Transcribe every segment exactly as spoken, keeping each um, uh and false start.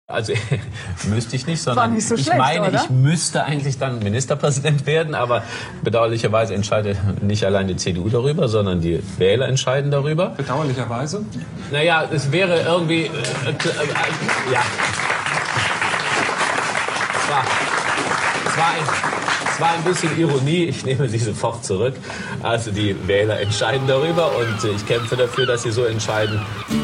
Also müsste ich nicht, sondern War nicht so ich schlecht, meine, oder? ich müsste eigentlich dann Ministerpräsident werden, aber bedauerlicherweise entscheidet nicht allein die C D U darüber, sondern die Wähler entscheiden darüber. Bedauerlicherweise? Naja, es wäre irgendwie... Äh, äh, äh, ja. Es war, es, war ein, es war ein bisschen Ironie, ich nehme sie sofort zurück. Also die Wähler entscheiden darüber und ich kämpfe dafür, dass sie so entscheiden.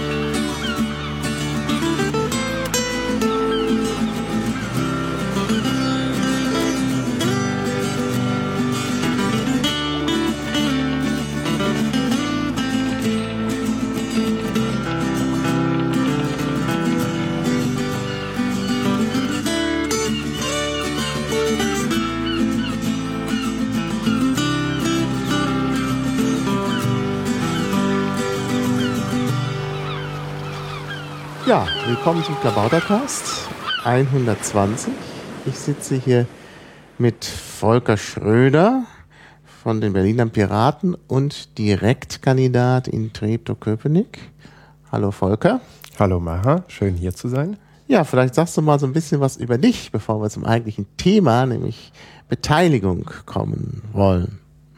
Ja, willkommen zum Klabautercast hundertzwanzig. Ich sitze hier mit Volker Schröder von den Berliner Piraten und Direktkandidat in Treptow-Köpenick. Hallo Volker. Hallo Maha, schön hier zu sein. Ja, vielleicht sagst du mal so ein bisschen was über dich, bevor wir zum eigentlichen Thema, nämlich Beteiligung, kommen wollen.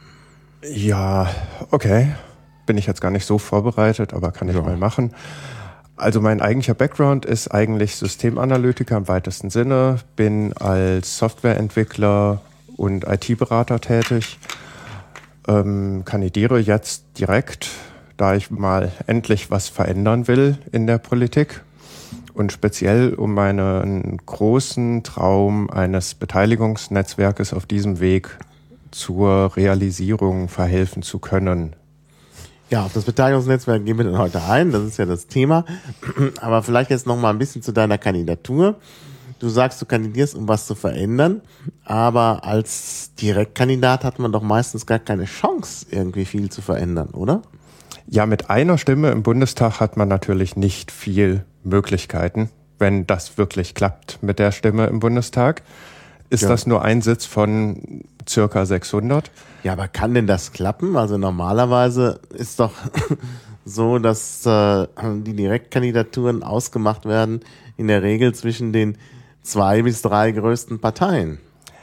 Ja, okay. Bin ich jetzt gar nicht so vorbereitet, aber kann ich ja mal machen. Also mein eigentlicher Background ist eigentlich Systemanalytiker im weitesten Sinne, bin als Softwareentwickler und I T-Berater tätig, ähm, kandidiere jetzt direkt, da ich mal endlich was verändern will in der Politik und speziell um meinen großen Traum eines Beteiligungsnetzwerkes auf diesem Weg zur Realisierung verhelfen zu können. Ja, auf das Beteiligungsnetzwerk gehen wir dann heute ein, das ist ja das Thema. Aber vielleicht jetzt noch mal ein bisschen zu deiner Kandidatur. Du sagst, du kandidierst, um was zu verändern, aber als Direktkandidat hat man doch meistens gar keine Chance, irgendwie viel zu verändern, oder? Ja, mit einer Stimme im Bundestag hat man natürlich nicht viel Möglichkeiten, wenn das wirklich klappt mit der Stimme im Bundestag. Ist ja. das nur ein Sitz von circa sechshundert? Ja, aber kann denn das klappen? Also normalerweise ist doch so, dass äh, die Direktkandidaturen ausgemacht werden, in der Regel zwischen den zwei bis drei größten Parteien.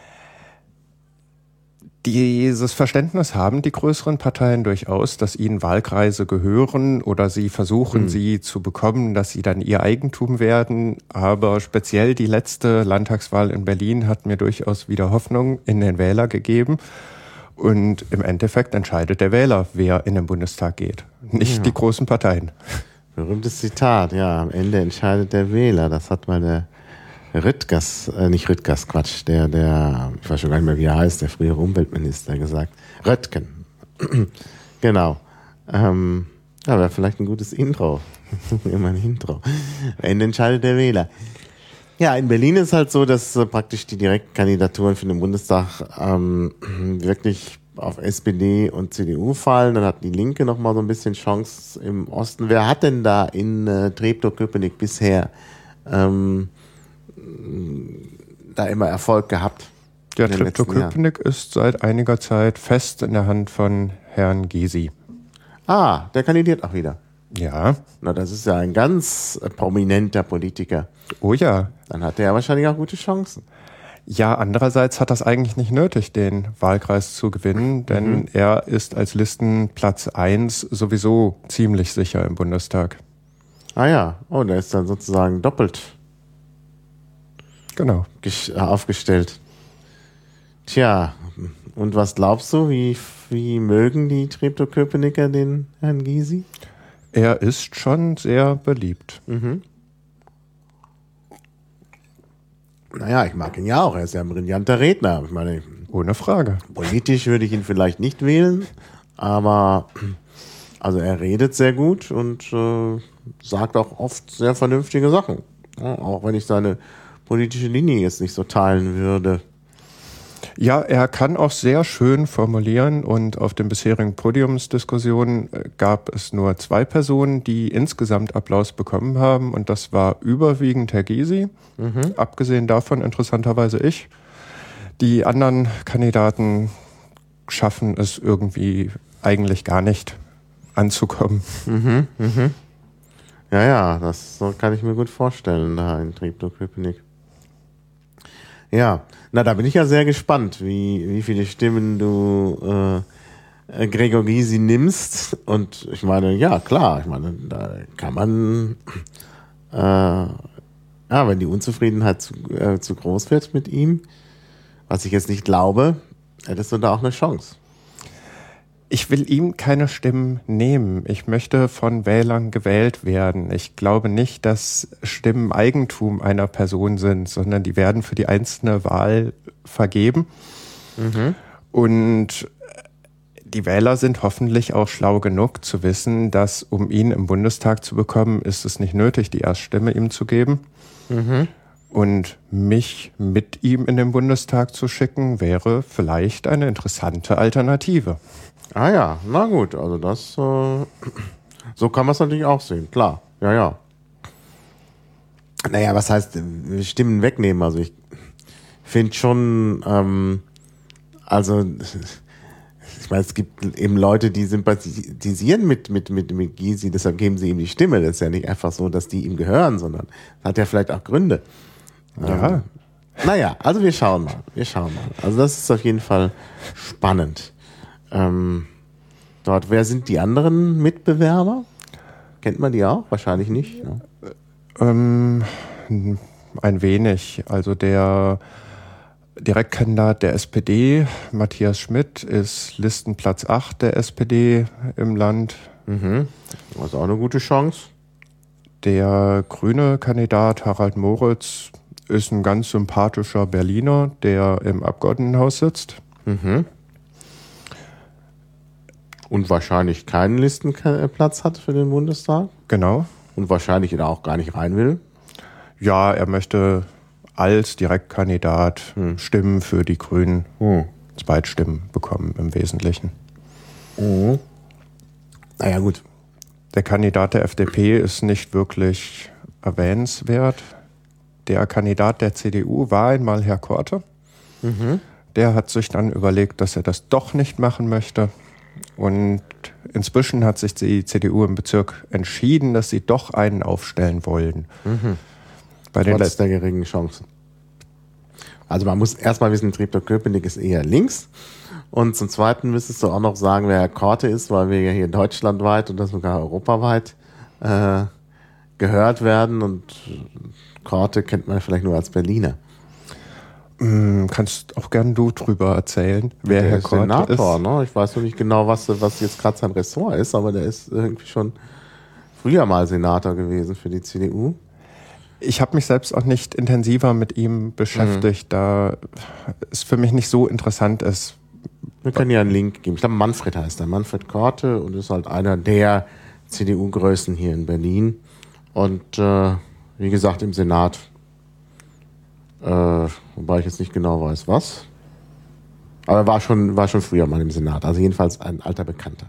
Dieses Verständnis haben die größeren Parteien durchaus, dass ihnen Wahlkreise gehören oder sie versuchen, mhm. sie zu bekommen, dass sie dann ihr Eigentum werden. Aber speziell die letzte Landtagswahl in Berlin hat mir durchaus wieder Hoffnung in den Wähler gegeben. Und im Endeffekt entscheidet der Wähler, wer in den Bundestag geht, nicht ja. die großen Parteien. Berühmtes Zitat, ja, am Ende entscheidet der Wähler. Das hat mal der Rüttgers, äh, nicht Rüttgers, Quatsch, der, der, ich weiß schon gar nicht mehr, wie er heißt, der frühere Umweltminister gesagt. Röttgen. Genau. Ähm, ja, wäre vielleicht ein gutes Intro. Immer ein Intro. Am Ende entscheidet der Wähler. Ja, in Berlin ist halt so, dass äh, praktisch die Direktkandidaturen für den Bundestag ähm, wirklich auf S P D und C D U fallen. Dann hat die Linke noch mal so ein bisschen Chance im Osten. Wer hat denn da in äh, Treptow-Köpenick bisher ähm, da immer Erfolg gehabt? Ja, Treptow-Köpenick ist seit einiger Zeit fest in der Hand von Herrn Gysi. Ah, der kandidiert auch wieder. Ja. Na, das ist ja ein ganz äh, prominenter Politiker. Oh ja. Dann hat er ja wahrscheinlich auch gute Chancen. Ja, andererseits hat das eigentlich nicht nötig, den Wahlkreis zu gewinnen, denn mhm. er ist als Listenplatz eins sowieso ziemlich sicher im Bundestag. Ah ja, oh, der ist dann sozusagen doppelt genau aufgestellt. Tja, und was glaubst du, wie, wie mögen die Treptow-Köpenicker den Herrn Gysi? Er ist schon sehr beliebt. Mhm. Naja, ich mag ihn ja auch. Er ist ja ein brillanter Redner. Ich meine, ohne Frage. Politisch würde ich ihn vielleicht nicht wählen, aber also er redet sehr gut und äh, sagt auch oft sehr vernünftige Sachen. Ja, auch wenn ich seine politische Linie jetzt nicht so teilen würde. Ja, er kann auch sehr schön formulieren und auf den bisherigen Podiumsdiskussionen gab es nur zwei Personen, die insgesamt Applaus bekommen haben und das war überwiegend Herr Gysi, mhm. abgesehen davon interessanterweise ich. Die anderen Kandidaten schaffen es irgendwie eigentlich gar nicht anzukommen. Mhm, mhm. Ja, ja, das kann ich mir gut vorstellen, da in Treptow-Köpenick. Ja, na, da bin ich ja sehr gespannt, wie, wie viele Stimmen du äh, Gregor Gysi nimmst. Und ich meine, ja, klar, ich meine, da kann man, äh, ja, wenn die Unzufriedenheit zu, äh, zu groß wird mit ihm, was ich jetzt nicht glaube, hättest du da auch eine Chance. Ich will ihm keine Stimmen nehmen. Ich möchte von Wählern gewählt werden. Ich glaube nicht, dass Stimmen Eigentum einer Person sind, sondern die werden für die einzelne Wahl vergeben. Mhm. Und die Wähler sind hoffentlich auch schlau genug zu wissen, dass um ihn im Bundestag zu bekommen, ist es nicht nötig, die Erststimme ihm zu geben. Mhm. Und mich mit ihm in den Bundestag zu schicken, wäre vielleicht eine interessante Alternative. Ah ja, na gut, also das, äh, so kann man es natürlich auch sehen, klar, ja, ja. Naja, was heißt Stimmen wegnehmen? Also ich finde schon, ähm, also ich meine, es gibt eben Leute, die sympathisieren mit, mit, mit, mit Gysi, deshalb geben sie ihm die Stimme. Das ist ja nicht einfach so, dass die ihm gehören, sondern das hat ja vielleicht auch Gründe. Ja. Ähm, naja, also wir schauen mal, wir schauen mal. Also das ist auf jeden Fall spannend. Ähm, dort, wer sind die anderen Mitbewerber? Kennt man die auch? Wahrscheinlich nicht. Ne? Ähm, ein wenig. Also der Direktkandidat der S P D, Matthias Schmidt, ist Listenplatz acht der S P D im Land. Mhm. Das ist auch eine gute Chance. Der grüne Kandidat Harald Moritz ist ein ganz sympathischer Berliner, der im Abgeordnetenhaus sitzt. Mhm. Und wahrscheinlich keinen Listenplatz hat für den Bundestag. Genau. Und wahrscheinlich da auch gar nicht rein will. Ja, er möchte als Direktkandidat hm. Stimmen für die Grünen, hm. Zweitstimmen bekommen im Wesentlichen. Mhm. Naja, gut. Der Kandidat der F D P ist nicht wirklich erwähnenswert. Der Kandidat der C D U war einmal Herr Korte. Mhm. Der hat sich dann überlegt, dass er das doch nicht machen möchte. Und inzwischen hat sich die C D U im Bezirk entschieden, dass sie doch einen aufstellen wollen. Mhm. Bei den Trotz der geringen Chancen. Also man muss erstmal wissen, Treptow-Köpenick ist eher links. Und zum Zweiten müsstest du auch noch sagen, wer Herr Korte ist, weil wir ja hier deutschlandweit und das sogar europaweit äh, gehört werden. Und Korte kennt man vielleicht nur als Berliner. Mm, kannst auch gern du drüber erzählen, wer der Herr ist Korte Senator, ist. Ne? Ich weiß noch nicht genau, was, was jetzt gerade sein Ressort ist, aber der ist irgendwie schon früher mal Senator gewesen für die C D U. Ich habe mich selbst auch nicht intensiver mit ihm beschäftigt, mhm. da es für mich nicht so interessant ist. Wir können ja einen Link geben. Ich glaube, Manfred heißt er. Manfred Korte und ist halt einer der C D U-Größen hier in Berlin. Und äh, wie gesagt, im Senat, äh, wobei ich jetzt nicht genau weiß, was. Aber er war schon, war schon früher mal im Senat. Also jedenfalls ein alter Bekannter.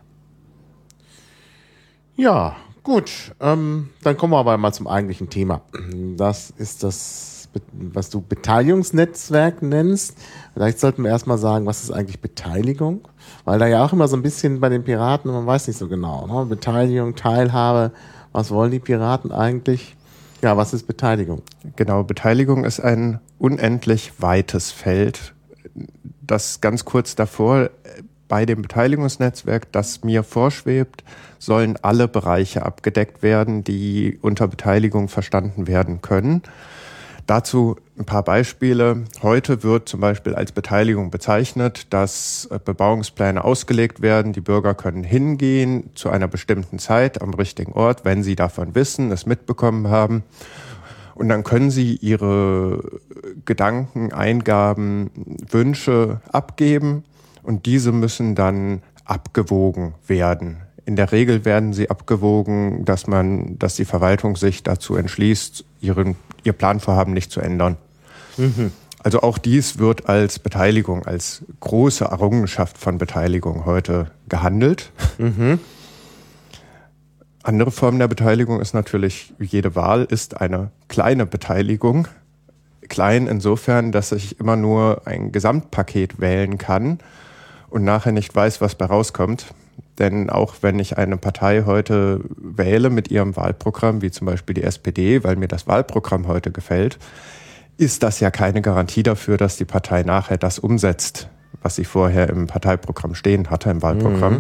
Ja, gut. Ähm, dann kommen wir aber mal zum eigentlichen Thema. Das ist das, was du Beteiligungsnetzwerk nennst. Vielleicht sollten wir erstmal sagen, was ist eigentlich Beteiligung? Weil da ja auch immer so ein bisschen bei den Piraten, man weiß nicht so genau, ne? Beteiligung, Teilhabe, was wollen die Piraten eigentlich? Ja, was ist Beteiligung? Genau, Beteiligung ist ein unendlich weites Feld, das ganz kurz davor bei dem Beteiligungsnetzwerk, das mir vorschwebt, sollen alle Bereiche abgedeckt werden, die unter Beteiligung verstanden werden können. Dazu ein paar Beispiele. Heute wird zum Beispiel als Beteiligung bezeichnet, dass Bebauungspläne ausgelegt werden. Die Bürger können hingehen zu einer bestimmten Zeit am richtigen Ort, wenn sie davon wissen, es mitbekommen haben. Und dann können sie ihre Gedanken, Eingaben, Wünsche abgeben und diese müssen dann abgewogen werden. In der Regel werden sie abgewogen, dass man, dass die Verwaltung sich dazu entschließt, ihren, ihr Planvorhaben nicht zu ändern. Mhm. Also auch dies wird als Beteiligung, als große Errungenschaft von Beteiligung heute gehandelt. Mhm. Andere Form der Beteiligung ist natürlich, jede Wahl ist eine kleine Beteiligung. Klein insofern, dass ich immer nur ein Gesamtpaket wählen kann und nachher nicht weiß, was bei rauskommt. Denn auch wenn ich eine Partei heute wähle mit ihrem Wahlprogramm, wie zum Beispiel die S P D, weil mir das Wahlprogramm heute gefällt, ist das ja keine Garantie dafür, dass die Partei nachher das umsetzt, was sie vorher im Parteiprogramm stehen hatte, im Wahlprogramm.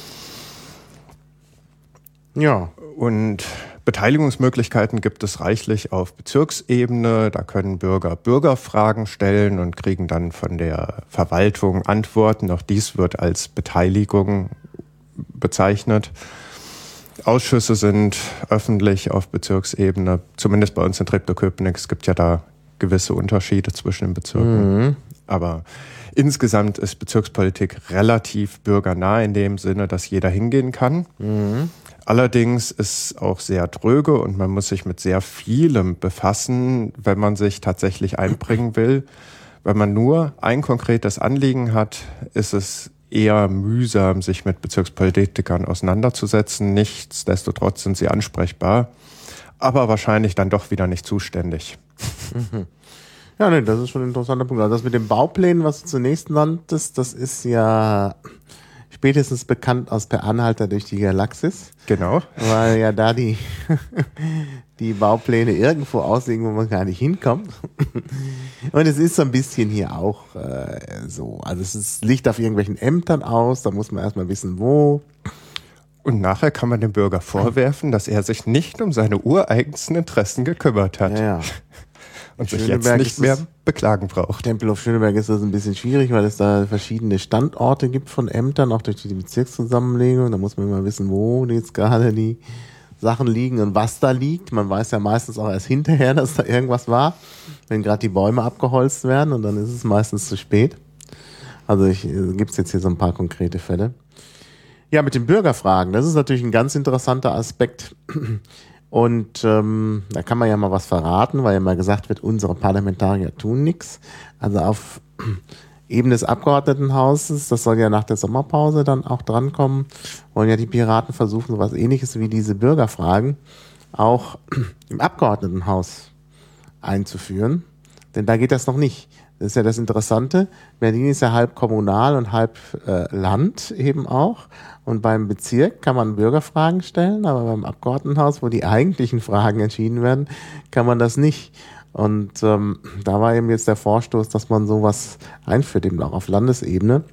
Mhm. Ja. Und Beteiligungsmöglichkeiten gibt es reichlich auf Bezirksebene. Da können Bürger Bürgerfragen stellen und kriegen dann von der Verwaltung Antworten. Auch dies wird als Beteiligung bezeichnet. Ausschüsse sind öffentlich auf Bezirksebene, zumindest bei uns in Treptow-Köpenick. Es gibt ja da gewisse Unterschiede zwischen den Bezirken. Mhm. Aber insgesamt ist Bezirkspolitik relativ bürgernah in dem Sinne, dass jeder hingehen kann. Mhm. Allerdings ist auch sehr dröge und man muss sich mit sehr vielem befassen, wenn man sich tatsächlich einbringen will. Wenn man nur ein konkretes Anliegen hat, ist es eher mühsam, sich mit Bezirkspolitikern auseinanderzusetzen. Nichtsdestotrotz sind sie ansprechbar, aber wahrscheinlich dann doch wieder nicht zuständig. Mhm. Ja, nee, das ist schon ein interessanter Punkt. Also das mit den Bauplänen, was du zunächst nanntest, das ist ja spätestens bekannt aus Per Anhalter durch die Galaxis. Genau. Weil ja da die, die Baupläne irgendwo aussehen, wo man gar nicht hinkommt. Und es ist so ein bisschen hier auch äh, so. Also es ist, liegt auf irgendwelchen Ämtern aus, da muss man erstmal wissen, wo. Und nachher kann man dem Bürger vorwerfen, dass er sich nicht um seine ureigensten Interessen gekümmert hat. Ja, ja. Und sich jetzt nicht mehr beklagen braucht. Tempelhof Schöneberg ist das ein bisschen schwierig, weil es da verschiedene Standorte gibt von Ämtern, auch durch die Bezirkszusammenlegung. Da muss man immer wissen, wo jetzt gerade die Sachen liegen und was da liegt. Man weiß ja meistens auch erst hinterher, dass da irgendwas war, wenn gerade die Bäume abgeholzt werden und dann ist es meistens zu spät. Also ich, gibt's jetzt hier so ein paar konkrete Fälle. Ja, mit den Bürgerfragen, das ist natürlich ein ganz interessanter Aspekt. Und ähm, da kann man ja mal was verraten, weil ja mal gesagt wird, unsere Parlamentarier tun nichts. Also auf Ebene des Abgeordnetenhauses, das soll ja nach der Sommerpause dann auch drankommen, wollen ja die Piraten versuchen, sowas Ähnliches wie diese Bürgerfragen auch im Abgeordnetenhaus einzuführen. Denn da geht das noch nicht. Das ist ja das Interessante. Berlin ist ja halb kommunal und halb äh, Land eben auch. Und beim Bezirk kann man Bürgerfragen stellen, aber beim Abgeordnetenhaus, wo die eigentlichen Fragen entschieden werden, kann man das nicht. Und ähm, da war eben jetzt der Vorstoß, dass man sowas einführt, eben auch auf Landesebene,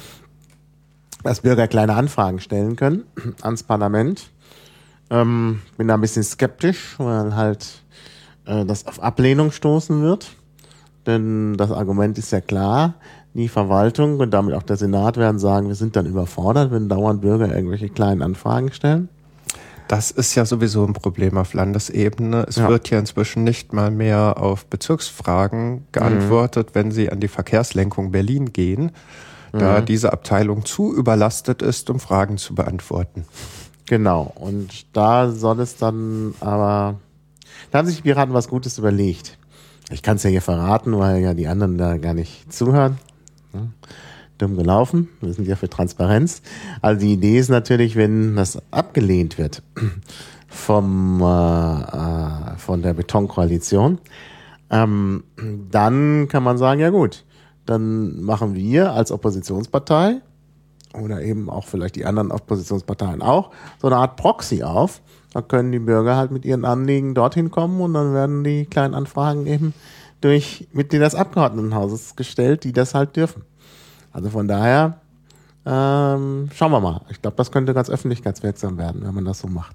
dass Bürger kleine Anfragen stellen können ans Parlament. Ähm, bin da ein bisschen skeptisch, weil halt äh, das auf Ablehnung stoßen wird. Denn das Argument ist ja klar, die Verwaltung und damit auch der Senat werden sagen, wir sind dann überfordert, wenn dauernd Bürger irgendwelche kleinen Anfragen stellen. Das ist ja sowieso ein Problem auf Landesebene. Es ja. wird ja inzwischen nicht mal mehr auf Bezirksfragen geantwortet, mhm. wenn sie an die Verkehrslenkung Berlin gehen, da mhm. diese Abteilung zu überlastet ist, um Fragen zu beantworten. Genau, und da soll es dann aber, da haben sich die Piraten was Gutes überlegt. Ich kann es ja hier verraten, weil ja die anderen da gar nicht zuhören. Ja, dumm gelaufen. Wir sind ja für Transparenz. Also die Idee ist natürlich, wenn das abgelehnt wird vom äh, äh, von der Betonkoalition, ähm, dann kann man sagen, ja gut, dann machen wir als Oppositionspartei oder eben auch vielleicht die anderen Oppositionsparteien auch so eine Art Proxy auf. Da können die Bürger halt mit ihren Anliegen dorthin kommen und dann werden die kleinen Anfragen eben durch Mitglieder des Abgeordnetenhauses gestellt, die das halt dürfen. Also von daher ähm, schauen wir mal. Ich glaube, das könnte ganz öffentlichkeitswirksam werden, wenn man das so macht.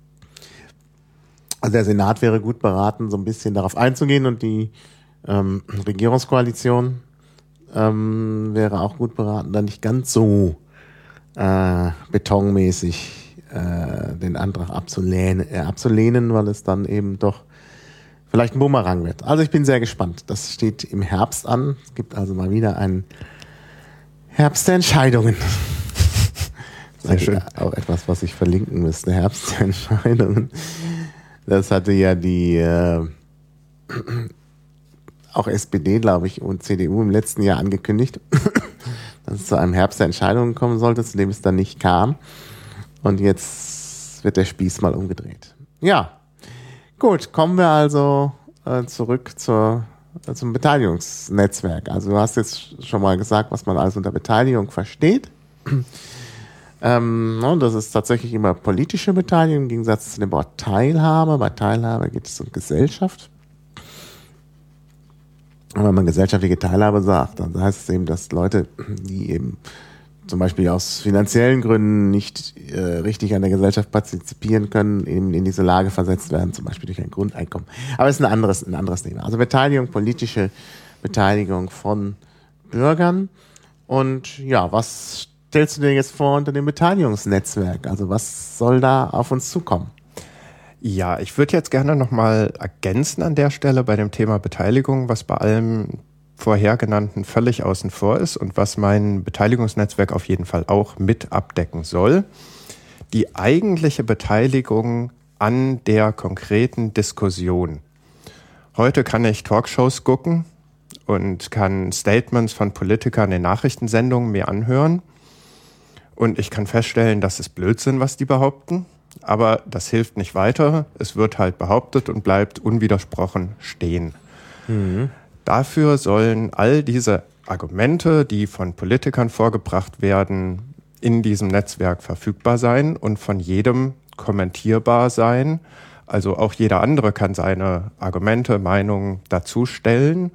Also der Senat wäre gut beraten, so ein bisschen darauf einzugehen und die ähm, Regierungskoalition ähm, wäre auch gut beraten, dann nicht ganz so äh, betonmäßig äh, den Antrag abzulehnen, äh, abzulehnen, weil es dann eben doch vielleicht ein Bumerang wird. Also ich bin sehr gespannt. Das steht im Herbst an. Es gibt also mal wieder einen Herbst der Entscheidungen. Sehr schön. Auch etwas, was ich verlinken müsste. Herbst der Entscheidungen. Das hatte ja die äh, auch S P D, glaube ich, und C D U im letzten Jahr angekündigt, dass es zu einem Herbst der Entscheidungen kommen sollte, zu dem es dann nicht kam. Und jetzt wird der Spieß mal umgedreht. Ja, gut, kommen wir also äh, zurück zur, äh, zum Beteiligungsnetzwerk. Also du hast jetzt schon mal gesagt, was man also unter Beteiligung versteht. Ähm, no, das ist tatsächlich immer politische Beteiligung im Gegensatz zu dem Wort Teilhabe. Bei Teilhabe geht es um Gesellschaft. Und wenn man gesellschaftliche Teilhabe sagt, dann heißt es eben, dass Leute, die eben zum Beispiel aus finanziellen Gründen nicht äh, richtig an der Gesellschaft partizipieren können, eben in diese Lage versetzt werden, zum Beispiel durch ein Grundeinkommen. Aber es ist ein anderes, ein anderes Thema. Also Beteiligung, politische Beteiligung von Bürgern. Und ja, was stellst du dir jetzt vor unter dem Beteiligungsnetzwerk? Also was soll da auf uns zukommen? Ja, ich würde jetzt gerne nochmal ergänzen an der Stelle bei dem Thema Beteiligung, was bei allem vorher genannten völlig außen vor ist und was mein Beteiligungsnetzwerk auf jeden Fall auch mit abdecken soll. Die eigentliche Beteiligung an der konkreten Diskussion. Heute kann ich Talkshows gucken und kann Statements von Politikern in Nachrichtensendungen mir anhören. Und ich kann feststellen, das ist Blödsinn, was die behaupten. Aber das hilft nicht weiter. Es wird halt behauptet und bleibt unwidersprochen stehen. Mhm. Dafür sollen all diese Argumente, die von Politikern vorgebracht werden, in diesem Netzwerk verfügbar sein und von jedem kommentierbar sein. Also auch jeder andere kann seine Argumente, Meinungen dazu stellen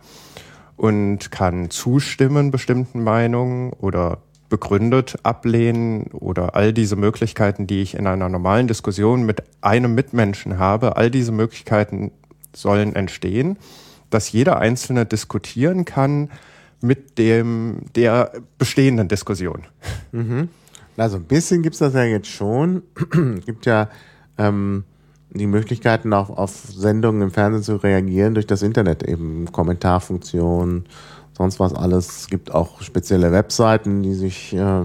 und kann zustimmen bestimmten Meinungen oder begründet ablehnen oder all diese Möglichkeiten, die ich in einer normalen Diskussion mit einem Mitmenschen habe, all diese Möglichkeiten sollen entstehen, dass jeder Einzelne diskutieren kann mit dem der bestehenden Diskussion. Mhm. Also ein bisschen gibt es das ja jetzt schon. Es gibt ja ähm, die Möglichkeiten, auch auf Sendungen im Fernsehen zu reagieren durch das Internet, eben Kommentarfunktionen, sonst was alles. Es gibt auch spezielle Webseiten, die sich äh,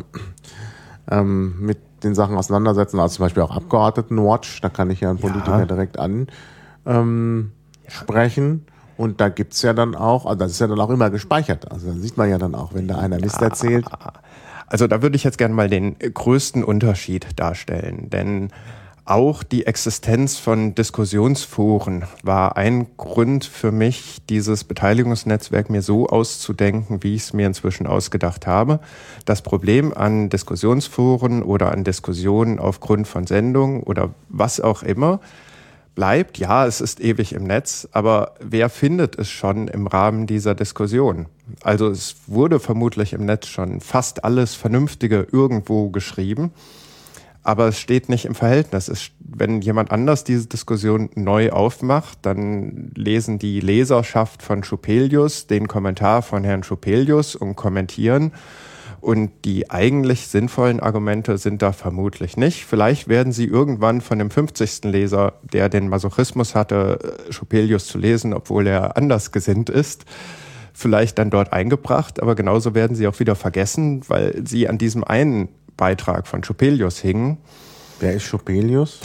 ähm, mit den Sachen auseinandersetzen, also zum Beispiel auch Abgeordnetenwatch, da kann ich ja einen Politiker ja. direkt ansprechen. Ähm, ja. Und da gibt's ja dann auch, also das ist ja dann auch immer gespeichert. Also da sieht man ja dann auch, wenn da einer Mist erzählt. Also da würde ich jetzt gerne mal den größten Unterschied darstellen. Denn auch die Existenz von Diskussionsforen war ein Grund für mich, dieses Beteiligungsnetzwerk mir so auszudenken, wie ich es mir inzwischen ausgedacht habe. Das Problem an Diskussionsforen oder an Diskussionen aufgrund von Sendungen oder was auch immer bleibt, ja, es ist ewig im Netz, aber wer findet es schon im Rahmen dieser Diskussion? Also es wurde vermutlich im Netz schon fast alles Vernünftige irgendwo geschrieben, aber es steht nicht im Verhältnis. Es, wenn jemand anders diese Diskussion neu aufmacht, dann lesen die Leserschaft von Schupelius den Kommentar von Herrn Schupelius und kommentieren. Und die eigentlich sinnvollen Argumente sind da vermutlich nicht. Vielleicht werden sie irgendwann von dem fünfzigsten Leser, der den Masochismus hatte, Schupelius zu lesen, obwohl er anders gesinnt ist, vielleicht dann dort eingebracht. Aber genauso werden sie auch wieder vergessen, weil sie an diesem einen Beitrag von Schupelius hingen. Wer ist Schupelius?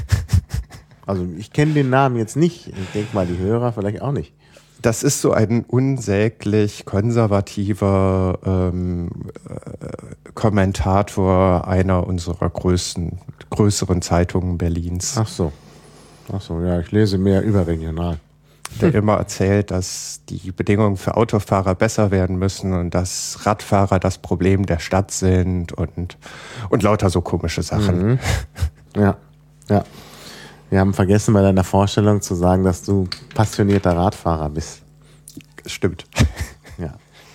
Also ich kenne den Namen jetzt nicht. Ich denke mal, die Hörer vielleicht auch nicht. Das ist so ein unsäglich konservativer ähm, äh, Kommentator einer unserer größten, größeren Zeitungen Berlins. Ach so. Ach so, ja, ich lese mehr überregional. Der immer erzählt, dass die Bedingungen für Autofahrer besser werden müssen und dass Radfahrer das Problem der Stadt sind und, und lauter so komische Sachen. Mhm. Ja, ja. Wir haben vergessen, bei deiner Vorstellung zu sagen, dass du passionierter Radfahrer bist. Stimmt. Ja.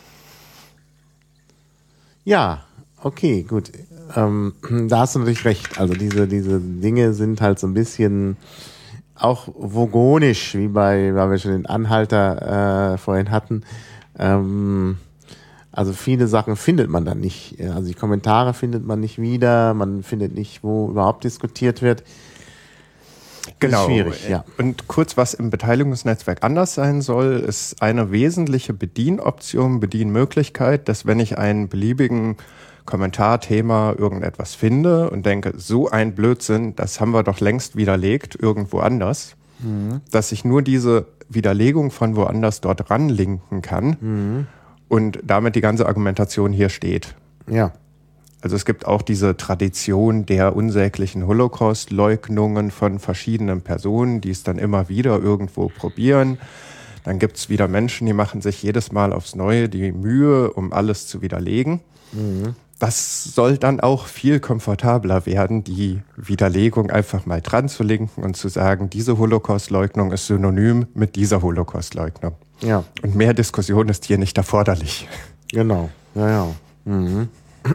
Ja, okay, gut. Ähm, da hast du natürlich recht. Also diese, diese Dinge sind halt so ein bisschen auch vogonisch, wie bei, weil wir schon den Anhalter äh, vorhin hatten. Ähm, also viele Sachen findet man dann nicht. Also die Kommentare findet man nicht wieder. Man findet nicht, wo überhaupt diskutiert wird. Genau. Schwierig, ja. Und kurz, was im Beteiligungsnetzwerk anders sein soll, ist eine wesentliche Bedienoption, Bedienmöglichkeit, dass wenn ich einen beliebigen Kommentar, Thema, irgendetwas finde und denke, so ein Blödsinn, das haben wir doch längst widerlegt, irgendwo anders, mhm. dass ich nur diese Widerlegung von woanders dort ranlinken kann mhm. und damit die ganze Argumentation hier steht. Ja. Also es gibt auch diese Tradition der unsäglichen Holocaust-Leugnungen von verschiedenen Personen, die es dann immer wieder irgendwo probieren. Dann gibt es wieder Menschen, die machen sich jedes Mal aufs Neue die Mühe, um alles zu widerlegen. Mhm. das soll dann auch viel komfortabler werden, die Widerlegung einfach mal dran zu linken und zu sagen, diese Holocaustleugnung ist synonym mit dieser Holocaustleugnung. Ja. Und mehr Diskussion ist hier nicht erforderlich. Genau, ja, ja. Mhm.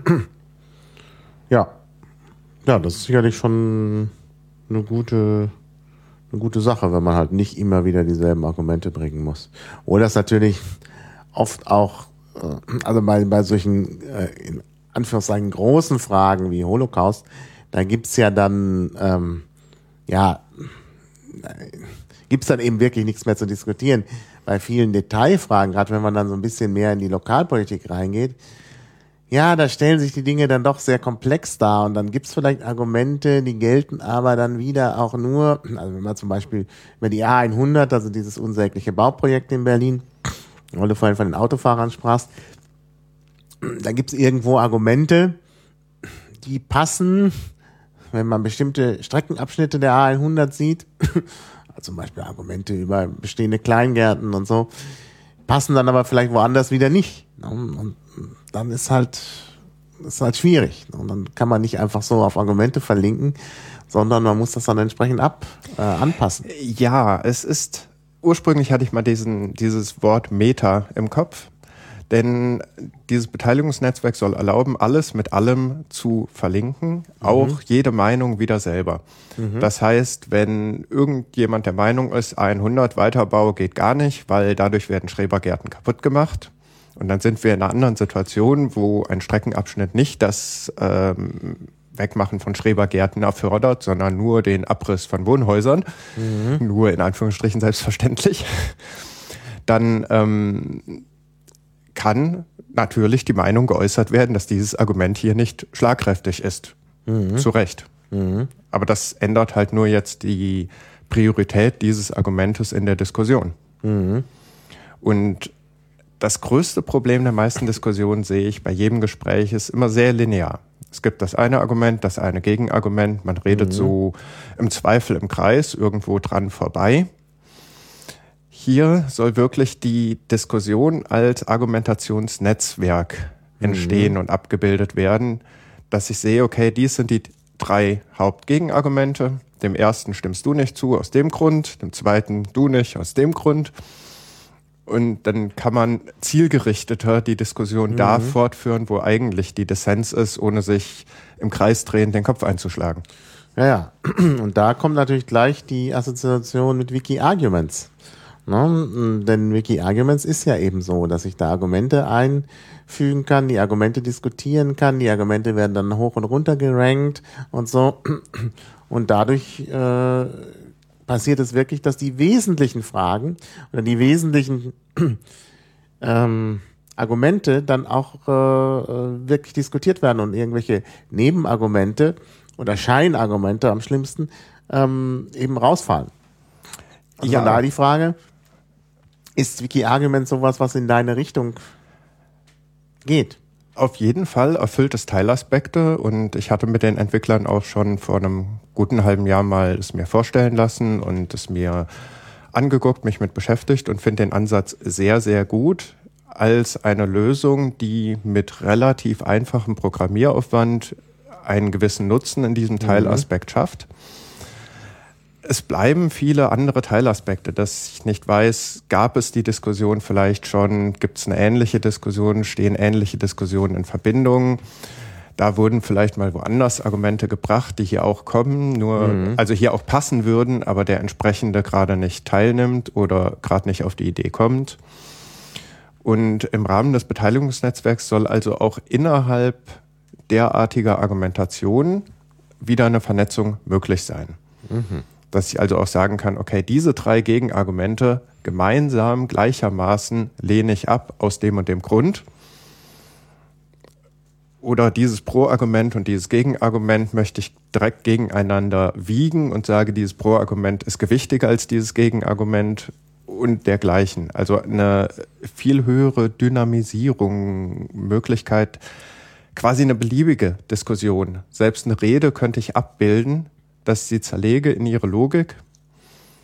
Ja. Ja, das ist sicherlich schon eine gute, eine gute Sache, wenn man halt nicht immer wieder dieselben Argumente bringen muss. Oder es natürlich oft auch, also bei, bei solchen, in Anführungszeichen, großen Fragen wie Holocaust, da gibt's ja dann, ähm, ja, gibt's dann eben wirklich nichts mehr zu diskutieren. Bei vielen Detailfragen, gerade wenn man dann so ein bisschen mehr in die Lokalpolitik reingeht, ja, da stellen sich die Dinge dann doch sehr komplex dar und dann gibt's vielleicht Argumente, die gelten aber dann wieder auch nur, also wenn man zum Beispiel über die A hundert, also dieses unsägliche Bauprojekt in Berlin, weil du vorhin von den Autofahrern sprachst, da gibt's irgendwo Argumente, die passen, wenn man bestimmte Streckenabschnitte der A hundert sieht, also zum Beispiel Argumente über bestehende Kleingärten und so, passen dann aber vielleicht woanders wieder nicht. Und dann ist halt, ist halt schwierig. Und dann kann man nicht einfach so auf Argumente verlinken, sondern man muss das dann entsprechend ab, äh, anpassen. Ja, es ist, ursprünglich hatte ich mal diesen, dieses Wort Meta im Kopf, denn dieses Beteiligungsnetzwerk soll erlauben, alles mit allem zu verlinken, auch mhm. jede Meinung wieder selber. Mhm. Das heißt, wenn irgendjemand der Meinung ist, A hundert Weiterbau geht gar nicht, weil dadurch werden Schrebergärten kaputt gemacht, und dann sind wir in einer anderen Situation, wo ein Streckenabschnitt nicht das ähm, Wegmachen von Schrebergärten erfordert, sondern nur den Abriss von Wohnhäusern, mhm. nur in Anführungsstrichen selbstverständlich, dann ähm, kann natürlich die Meinung geäußert werden, dass dieses Argument hier nicht schlagkräftig ist. Mhm. Zu Recht. Mhm. Aber das ändert halt nur jetzt die Priorität dieses Argumentes in der Diskussion. Mhm. Und das größte Problem der meisten Diskussionen sehe ich bei jedem Gespräch ist immer sehr linear. Es gibt das eine Argument, das eine Gegenargument. Man redet mhm. so im Zweifel im Kreis irgendwo dran vorbei. Hier soll wirklich die Diskussion als Argumentationsnetzwerk entstehen mhm. und abgebildet werden, dass ich sehe, okay, dies sind die drei Hauptgegenargumente. Dem ersten stimmst du nicht zu aus dem Grund, dem zweiten du nicht aus dem Grund. Und dann kann man zielgerichteter die Diskussion mhm. da fortführen, wo eigentlich die Dissens ist, ohne sich im Kreis drehend den Kopf einzuschlagen. Ja, ja. Und da kommt natürlich gleich die Assoziation mit Wiki-Arguments. Ne? Denn Wiki-Arguments ist ja eben so, dass ich da Argumente einfügen kann, die Argumente diskutieren kann, die Argumente werden dann hoch und runter gerankt und so. Und dadurch äh, passiert es wirklich, dass die wesentlichen Fragen oder die wesentlichen ähm, Argumente dann auch äh, wirklich diskutiert werden und irgendwelche Nebenargumente oder Scheinargumente am schlimmsten ähm, eben rausfallen. Also ja. Von daher die Frage, ist Wiki-Argument sowas, was in deine Richtung geht? Auf jeden Fall erfüllt es Teilaspekte und ich hatte mit den Entwicklern auch schon vor einem guten halben Jahr mal es mir vorstellen lassen und es mir angeguckt, mich mit beschäftigt und finde den Ansatz sehr, sehr gut als eine Lösung, die mit relativ einfachem Programmieraufwand einen gewissen Nutzen in diesem Teilaspekt mhm. schafft. Es bleiben viele andere Teilaspekte, dass ich nicht weiß, gab es die Diskussion vielleicht schon, gibt es eine ähnliche Diskussion, stehen ähnliche Diskussionen in Verbindung. Da wurden vielleicht mal woanders Argumente gebracht, die hier auch kommen, nur mhm. also hier auch passen würden, aber der entsprechende gerade nicht teilnimmt oder gerade nicht auf die Idee kommt. Und im Rahmen des Beteiligungsnetzwerks soll also auch innerhalb derartiger Argumentation wieder eine Vernetzung möglich sein. Mhm. Dass ich also auch sagen kann, okay, diese drei Gegenargumente gemeinsam gleichermaßen lehne ich ab aus dem und dem Grund. Oder dieses Pro-Argument und dieses Gegenargument möchte ich direkt gegeneinander wiegen und sage, dieses Pro-Argument ist gewichtiger als dieses Gegenargument und dergleichen. Also eine viel höhere Dynamisierung, Möglichkeit, quasi eine beliebige Diskussion. Selbst eine Rede könnte ich abbilden, dass ich sie zerlege in ihre Logik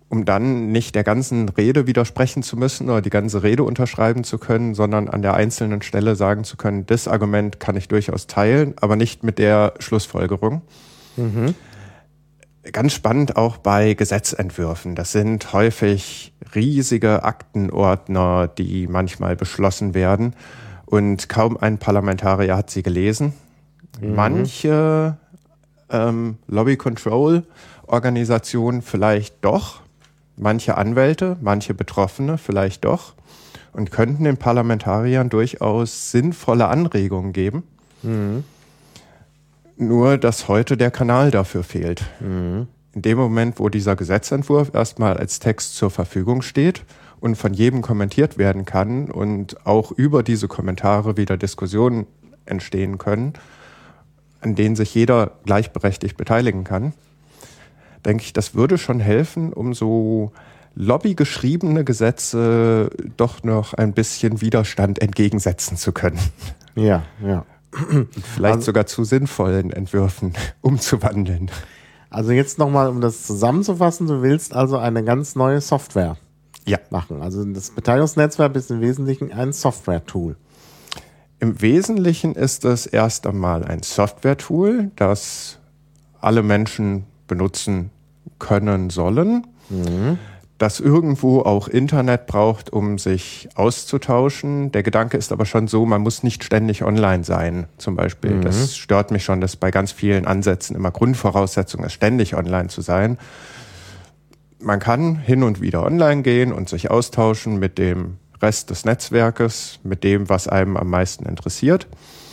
um dann nicht der ganzen Rede widersprechen zu müssen oder die ganze Rede unterschreiben zu können, sondern an der einzelnen Stelle sagen zu können, das Argument kann ich durchaus teilen, aber nicht mit der Schlussfolgerung. Mhm. Ganz spannend auch bei Gesetzentwürfen. Das sind häufig riesige Aktenordner, die manchmal beschlossen werden und kaum ein Parlamentarier hat sie gelesen. Mhm. Manche ähm, Lobby-Control-Organisationen vielleicht doch, manche Anwälte, manche Betroffene vielleicht doch und könnten den Parlamentariern durchaus sinnvolle Anregungen geben. Mhm. Nur, dass heute der Kanal dafür fehlt. Mhm. In dem Moment, wo dieser Gesetzentwurf erstmal als Text zur Verfügung steht und von jedem kommentiert werden kann und auch über diese Kommentare wieder Diskussionen entstehen können, an denen sich jeder gleichberechtigt beteiligen kann, denke ich, das würde schon helfen, um so lobbygeschriebene Gesetze doch noch ein bisschen Widerstand entgegensetzen zu können. Ja, ja. Vielleicht also, sogar zu sinnvollen Entwürfen umzuwandeln. Also jetzt nochmal, um das zusammenzufassen, du willst also eine ganz neue Software ja. machen. Also das Beteiligungsnetzwerk ist im Wesentlichen ein Software-Tool. Im Wesentlichen ist es erst einmal ein Software-Tool, das alle Menschen benutzen können sollen, mhm. das irgendwo auch Internet braucht, um sich auszutauschen. Der Gedanke ist aber schon so, man muss nicht ständig online sein, zum Beispiel. Mhm. Das stört mich schon, dass bei ganz vielen Ansätzen immer Grundvoraussetzung ist, ständig online zu sein. Man kann hin und wieder online gehen und sich austauschen mit dem Rest des Netzwerkes, mit dem, was einem am meisten interessiert.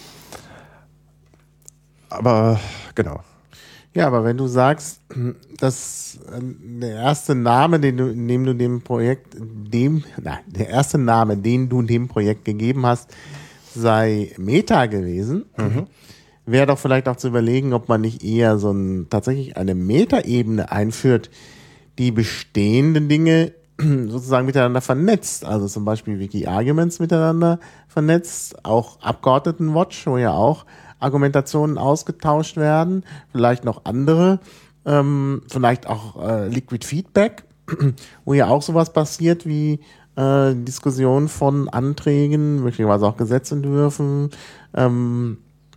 Aber genau. Ja, aber wenn du sagst, dass der erste Name, den du, dem du dem Projekt, dem, nein, der erste Name, den du dem Projekt gegeben hast, sei Meta gewesen, mhm. wäre doch vielleicht auch zu überlegen, ob man nicht eher so ein, tatsächlich eine Meta-Ebene einführt, die bestehenden Dinge sozusagen miteinander vernetzt, also zum Beispiel Wiki-Arguments miteinander vernetzt, auch Abgeordnetenwatch, wo ja auch Argumentationen ausgetauscht werden, vielleicht noch andere, ähm, vielleicht auch äh, Liquid Feedback, wo ja auch sowas passiert wie äh, Diskussion von Anträgen, möglicherweise auch Gesetzentwürfen, ähm,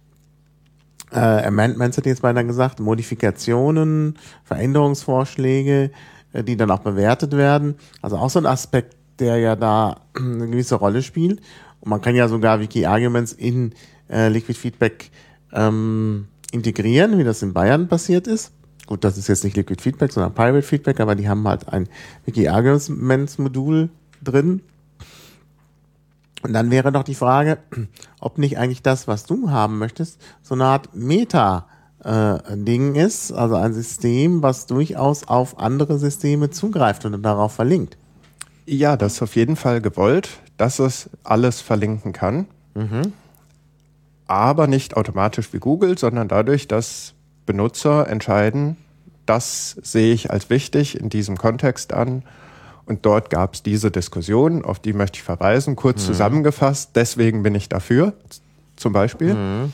äh, Amendments hätte ich jetzt beinahe gesagt, Modifikationen, Veränderungsvorschläge, äh, die dann auch bewertet werden. Also auch so ein Aspekt, der ja da eine gewisse Rolle spielt. Und man kann ja sogar Wiki-Arguments in äh, Liquid Feedback ähm, integrieren, wie das in Bayern passiert ist. Gut, das ist jetzt nicht Liquid Feedback, sondern Pirate Feedback, aber die haben halt ein Wiki-Arguments-Modul drin. Und dann wäre doch die Frage, ob nicht eigentlich das, was du haben möchtest, so eine Art Meta-Ding äh, ist, also ein System, was durchaus auf andere Systeme zugreift und darauf verlinkt. Ja, das ist auf jeden Fall gewollt, dass es alles verlinken kann. Mhm. Aber nicht automatisch wie Google, sondern dadurch, dass Benutzer entscheiden, das sehe ich als wichtig in diesem Kontext an. Und dort gab es diese Diskussion, auf die möchte ich verweisen, kurz mhm. zusammengefasst. Deswegen bin ich dafür, zum Beispiel. Mhm.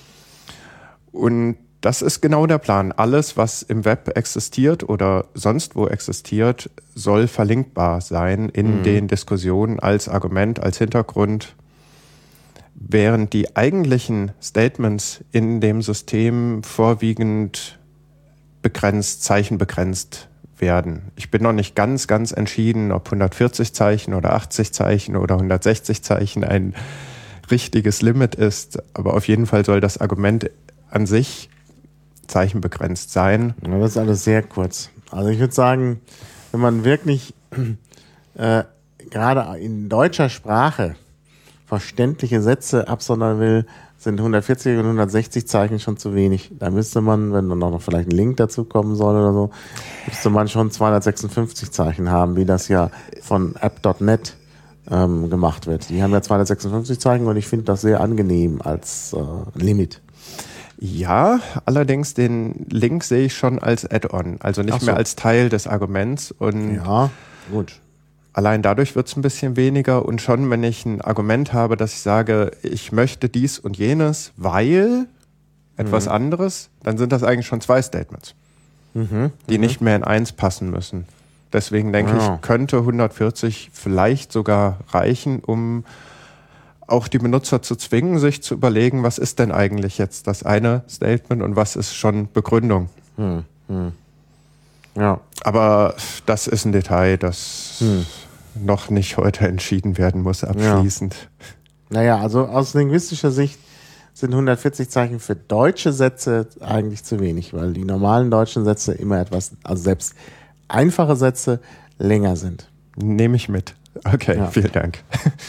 Und das ist genau der Plan. Alles, was im Web existiert oder sonst wo existiert, soll verlinkbar sein in mhm. den Diskussionen als Argument, als Hintergrund. Während die eigentlichen Statements in dem System vorwiegend begrenzt, zeichenbegrenzt werden. Ich bin noch nicht ganz, ganz entschieden, ob hundertvierzig Zeichen oder achtzig Zeichen oder hundertsechzig Zeichen ein richtiges Limit ist. Aber auf jeden Fall soll das Argument an sich zeichenbegrenzt sein. Ja, das ist alles sehr kurz. Also ich würde sagen, wenn man wirklich äh, gerade in deutscher Sprache verständliche Sätze absondern will, sind hundertvierzig und hundertsechzig Zeichen schon zu wenig. Da müsste man, wenn dann noch vielleicht ein Link dazu kommen soll oder so, müsste man schon zweihundertsechsundfünfzig Zeichen haben, wie das ja von app Punkt net ähm, gemacht wird. Die haben ja zweihundertsechsundfünfzig Zeichen und ich finde das sehr angenehm als äh, Limit. Ja, allerdings den Link sehe ich schon als Add-on, also nicht so. mehr als Teil des Arguments. Und ja, gut. Allein dadurch wird es ein bisschen weniger und schon, wenn ich ein Argument habe, dass ich sage, ich möchte dies und jenes, weil etwas mhm. anderes, dann sind das eigentlich schon zwei Statements, mhm. die mhm. nicht mehr in eins passen müssen. Deswegen denke Ja. ich, könnte hundertvierzig vielleicht sogar reichen, um auch die Benutzer zu zwingen, sich zu überlegen, was ist denn eigentlich jetzt das eine Statement und was ist schon Begründung. Hm, hm. Ja. Aber das ist ein Detail, das Hm. noch nicht heute entschieden werden muss, abschließend. Ja. Naja, also aus linguistischer Sicht sind hundertvierzig Zeichen für deutsche Sätze eigentlich zu wenig, weil die normalen deutschen Sätze immer etwas, also selbst einfache Sätze länger sind. Nehme ich mit. Okay, Ja. vielen Dank.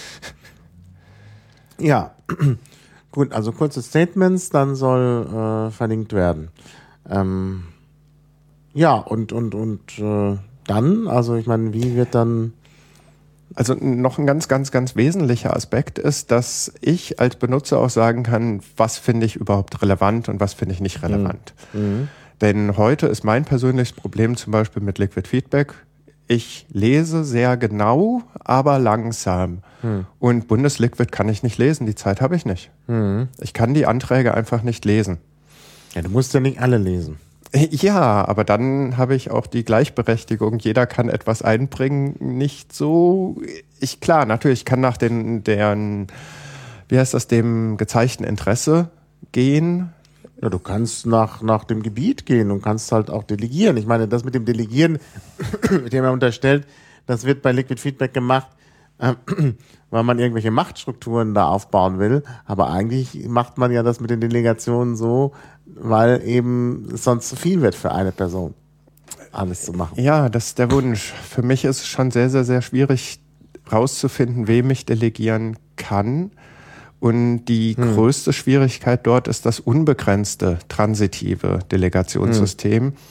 Ja, gut, also kurze Statements, dann soll äh, verlinkt werden. Ähm, ja, und, und, und äh, dann, also ich meine, wie wird dann... Also noch ein ganz, ganz, ganz wesentlicher Aspekt ist, dass ich als Benutzer auch sagen kann, was finde ich überhaupt relevant und was finde ich nicht relevant. Mhm. Denn heute ist mein persönliches Problem zum Beispiel mit Liquid Feedback, ich lese sehr genau, aber langsam. Hm. Und Bundesliquid kann ich nicht lesen, die Zeit habe ich nicht. Mhm. Ich kann die Anträge einfach nicht lesen. Ja, du musst ja nicht alle lesen. Ja, aber dann habe ich auch die Gleichberechtigung. Jeder kann etwas einbringen, nicht so. Ich klar, natürlich kann nach den deren, wie heißt das, dem gezeigten Interesse gehen. Ja, du kannst nach, nach dem Gebiet gehen und kannst halt auch delegieren. Ich meine, das mit dem Delegieren, mit dem man unterstellt, das wird bei Liquid Feedback gemacht, äh, weil man irgendwelche Machtstrukturen da aufbauen will. Aber eigentlich macht man ja das mit den Delegationen so, weil eben es sonst zu viel wird für eine Person, alles zu machen. Ja, das ist der Wunsch. Für mich ist es schon sehr, sehr, sehr schwierig rauszufinden, wem ich delegieren kann. Und die hm. größte Schwierigkeit dort ist das unbegrenzte transitive Delegationssystem. Hm.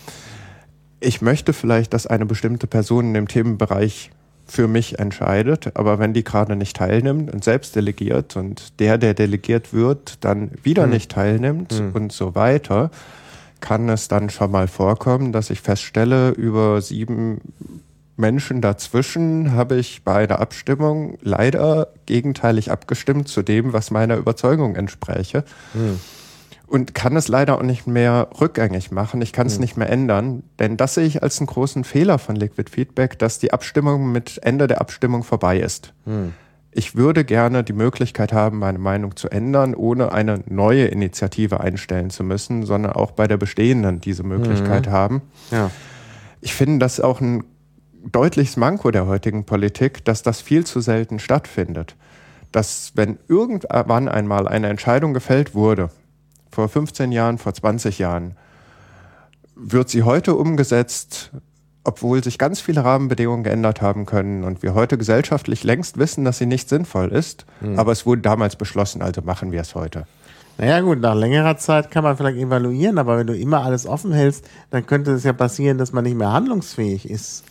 Ich möchte vielleicht, dass eine bestimmte Person in dem Themenbereich für mich entscheidet, aber wenn die gerade nicht teilnimmt und selbst delegiert und der, der delegiert wird, dann wieder hm. nicht teilnimmt hm. und so weiter, kann es dann schon mal vorkommen, dass ich feststelle, über sieben Menschen dazwischen habe ich bei einer Abstimmung leider gegenteilig abgestimmt zu dem, was meiner Überzeugung entspräche. Hm. Und kann es leider auch nicht mehr rückgängig machen. Ich kann es hm. nicht mehr ändern, denn das sehe ich als einen großen Fehler von Liquid Feedback, dass die Abstimmung mit Ende der Abstimmung vorbei ist. Hm. Ich würde gerne die Möglichkeit haben, meine Meinung zu ändern, ohne eine neue Initiative einstellen zu müssen, sondern auch bei der bestehenden diese Möglichkeit hm. haben. Ja. Ich finde das auch ein deutliches Manko der heutigen Politik, dass das viel zu selten stattfindet. Dass, wenn irgendwann einmal eine Entscheidung gefällt wurde, vor fünfzehn Jahren, vor zwanzig Jahren, wird sie heute umgesetzt, obwohl sich ganz viele Rahmenbedingungen geändert haben können und wir heute gesellschaftlich längst wissen, dass sie nicht sinnvoll ist, hm. aber es wurde damals beschlossen, also machen wir es heute. Naja gut, nach längerer Zeit kann man vielleicht evaluieren, aber wenn du immer alles offen hältst, dann könnte es ja passieren, dass man nicht mehr handlungsfähig ist.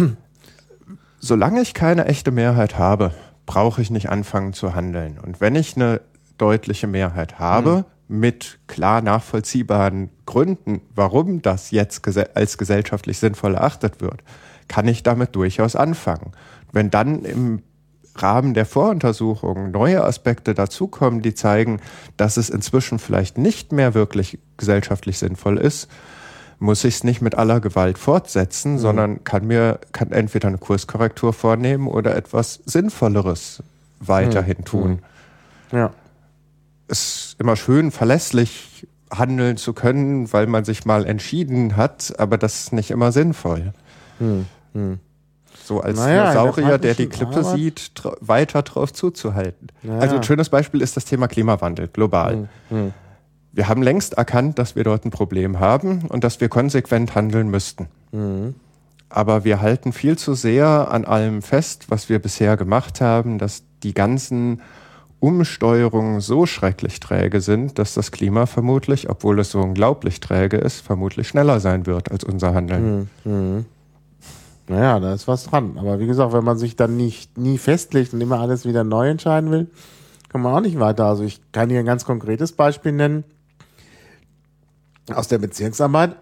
Solange ich keine echte Mehrheit habe, brauche ich nicht anfangen zu handeln. Und wenn ich eine deutliche Mehrheit habe, hm. mit klar nachvollziehbaren Gründen, warum das jetzt gese- als gesellschaftlich sinnvoll erachtet wird, kann ich damit durchaus anfangen. Wenn dann im Rahmen der Voruntersuchungen neue Aspekte dazukommen, die zeigen, dass es inzwischen vielleicht nicht mehr wirklich gesellschaftlich sinnvoll ist, muss ich es nicht mit aller Gewalt fortsetzen, mhm. sondern kann mir kann entweder eine Kurskorrektur vornehmen oder etwas Sinnvolleres weiterhin mhm. tun. Ja. Es ist immer schön, verlässlich handeln zu können, weil man sich mal entschieden hat, aber das ist nicht immer sinnvoll. Mhm. Mhm. So als naja, Dinosaurier, der die Klippe Arbeit. sieht, tra- weiter drauf zuzuhalten. Naja. Also ein schönes Beispiel ist das Thema Klimawandel, global. Hm, hm. Wir haben längst erkannt, dass wir dort ein Problem haben und dass wir konsequent handeln müssten. Hm. Aber wir halten viel zu sehr an allem fest, was wir bisher gemacht haben, dass die ganzen Umsteuerungen so schrecklich träge sind, dass das Klima vermutlich, obwohl es so unglaublich träge ist, vermutlich schneller sein wird als unser Handeln. Hm, hm. Naja, da ist was dran. Aber wie gesagt, wenn man sich dann nicht nie festlegt und immer alles wieder neu entscheiden will, kann man auch nicht weiter. Also ich kann hier ein ganz konkretes Beispiel nennen aus der Bezirksarbeit.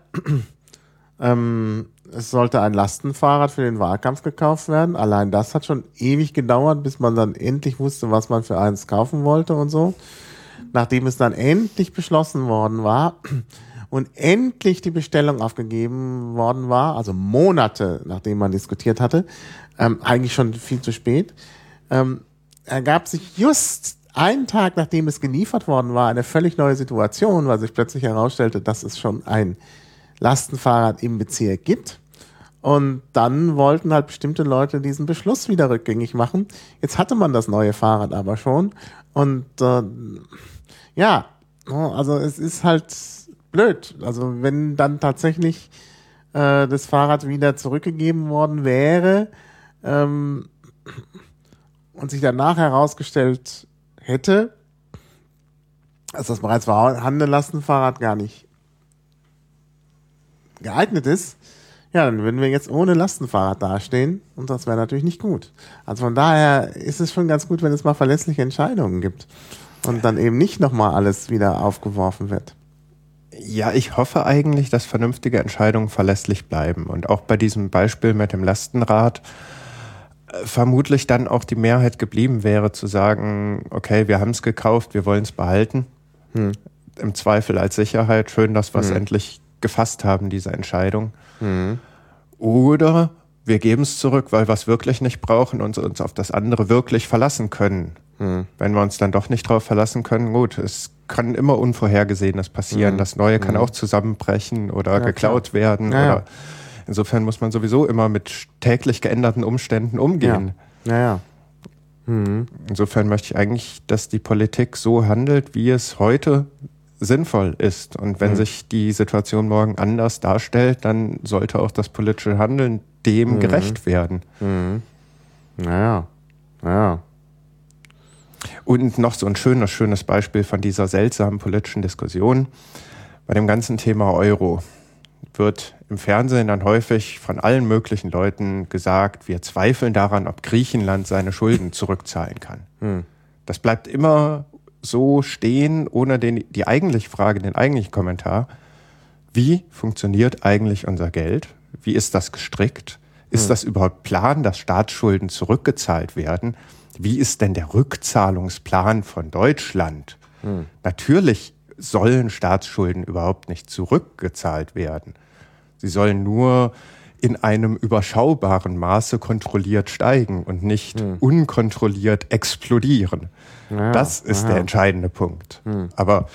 ähm, es sollte ein Lastenfahrrad für den Wahlkampf gekauft werden. Allein das hat schon ewig gedauert, bis man dann endlich wusste, was man für eins kaufen wollte und so. Nachdem es dann endlich beschlossen worden war und endlich die Bestellung aufgegeben worden war, also Monate nachdem man diskutiert hatte, ähm, eigentlich schon viel zu spät, ähm, ergab sich just einen Tag nachdem es geliefert worden war eine völlig neue Situation, weil sich plötzlich herausstellte, dass es schon ein Lastenfahrrad im Bezirk gibt. Und dann wollten halt bestimmte Leute diesen Beschluss wieder rückgängig machen. Jetzt hatte man das neue Fahrrad aber schon. Und äh, ja, also es ist halt blöd. Also wenn dann tatsächlich äh, das Fahrrad wieder zurückgegeben worden wäre ähm, und sich danach herausgestellt hätte, dass das bereits vorhandene Lastenfahrrad gar nicht geeignet ist, ja, dann würden wir jetzt ohne Lastenfahrrad dastehen und das wäre natürlich nicht gut. Also von daher ist es schon ganz gut, wenn es mal verlässliche Entscheidungen gibt und dann eben nicht nochmal alles wieder aufgeworfen wird. Ja, ich hoffe eigentlich, dass vernünftige Entscheidungen verlässlich bleiben und auch bei diesem Beispiel mit dem Lastenrad äh, vermutlich dann auch die Mehrheit geblieben wäre, zu sagen, okay, wir haben es gekauft, wir wollen es behalten. Hm. Im Zweifel als Sicherheit. Schön, dass wir es hm. endlich gefasst haben, diese Entscheidung. Mhm. Oder wir geben es zurück, weil wir es wirklich nicht brauchen und uns auf das andere wirklich verlassen können. Mhm. Wenn wir uns dann doch nicht drauf verlassen können, gut, es kann immer Unvorhergesehenes passieren. Mhm. Das Neue kann mhm. auch zusammenbrechen oder ja, geklaut klar. werden. Ja, oder ja. Insofern muss man sowieso immer mit täglich geänderten Umständen umgehen. Ja, ja. ja. Mhm. Insofern möchte ich eigentlich, dass die Politik so handelt, wie es heute sinnvoll ist. Und wenn mhm. sich die Situation morgen anders darstellt, dann sollte auch das politische Handeln dem mhm. gerecht werden. Mhm. Naja, naja. Und noch so ein schönes, schönes Beispiel von dieser seltsamen politischen Diskussion. Bei dem ganzen Thema Euro wird im Fernsehen dann häufig von allen möglichen Leuten gesagt, wir zweifeln daran, ob Griechenland seine Schulden zurückzahlen kann. Mhm. Das bleibt immer so stehen, ohne den, die eigentliche Frage, den eigentlichen Kommentar. Wie funktioniert eigentlich unser Geld? Wie ist das gestrickt? Ist hm. das überhaupt Plan, dass Staatsschulden zurückgezahlt werden? Wie ist denn der Rückzahlungsplan von Deutschland? Hm. Natürlich sollen Staatsschulden überhaupt nicht zurückgezahlt werden. Sie sollen nur in einem überschaubaren Maße kontrolliert steigen und nicht hm. unkontrolliert explodieren. Ja, das ist ja. der entscheidende Punkt. Hm. Aber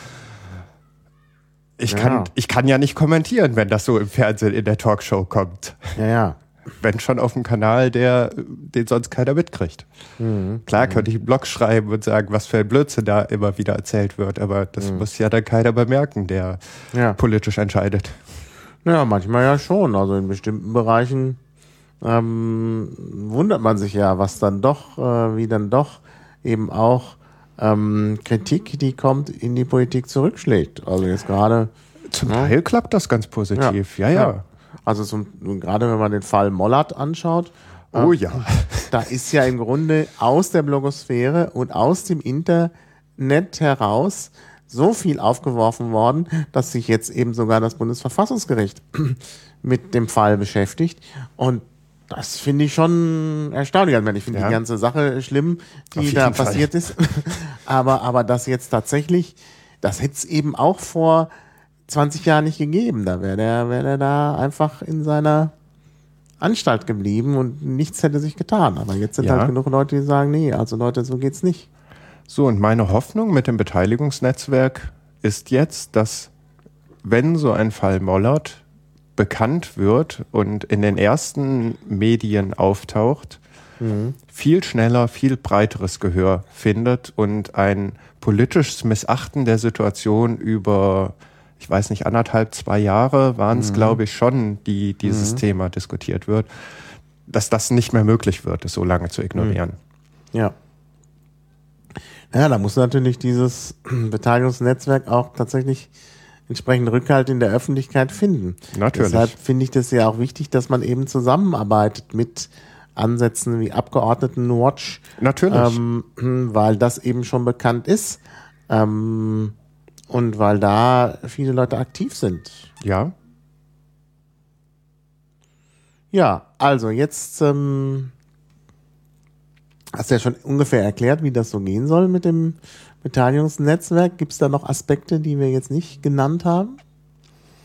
ich kann, ja. ich kann ja nicht kommentieren, wenn das so im Fernsehen in der Talkshow kommt. Ja, ja. Wenn schon auf dem Kanal, der, den sonst keiner mitkriegt. Mhm. Klar könnte ich einen Blog schreiben und sagen, was für ein Blödsinn da immer wieder erzählt wird, aber das mhm. muss ja dann keiner bemerken, der ja. politisch entscheidet. Ja, manchmal ja schon. Also in bestimmten Bereichen ähm, wundert man sich ja, was dann doch, äh, wie dann doch eben auch ähm, Kritik, die kommt, in die Politik zurückschlägt. Also jetzt gerade... Zum Teil ja. klappt das ganz positiv, ja, ja. ja. ja. Also zum, gerade wenn man den Fall Mollert anschaut, oh ja, da ist ja im Grunde aus der Blogosphäre und aus dem Internet heraus so viel aufgeworfen worden, dass sich jetzt eben sogar das Bundesverfassungsgericht mit dem Fall beschäftigt. Und das finde ich schon erstaunlich. Also ich finde ja. die ganze Sache schlimm, die da Fall. passiert ist. aber, aber das jetzt tatsächlich, das hätte es eben auch vor zwanzig Jahren nicht gegeben. Da wäre der, wäre der da einfach in seiner Anstalt geblieben und nichts hätte sich getan. Aber jetzt sind ja. halt genug Leute, die sagen, nee, also Leute, so geht's nicht. So, und meine Hoffnung mit dem Beteiligungsnetzwerk ist jetzt, dass, wenn so ein Fall Mollert bekannt wird und in den ersten Medien auftaucht, mhm. viel schneller, viel breiteres Gehör findet und ein politisches Missachten der Situation über, ich weiß nicht, anderthalb, zwei Jahre waren es, mhm. glaube ich, schon, die dieses mhm. Thema diskutiert wird, dass das nicht mehr möglich wird, es so lange zu ignorieren. Ja. Ja, da muss natürlich dieses Beteiligungsnetzwerk auch tatsächlich entsprechend Rückhalt in der Öffentlichkeit finden. Natürlich. Deshalb finde ich das ja auch wichtig, dass man eben zusammenarbeitet mit Ansätzen wie Abgeordnetenwatch. Natürlich. Ähm, weil das eben schon bekannt ist. Ähm, und weil da viele Leute aktiv sind. Ja. Ja, also jetzt ähm, hast du ja schon ungefähr erklärt, wie das so gehen soll mit dem Beteiligungsnetzwerk. Gibt es da noch Aspekte, die wir jetzt nicht genannt haben?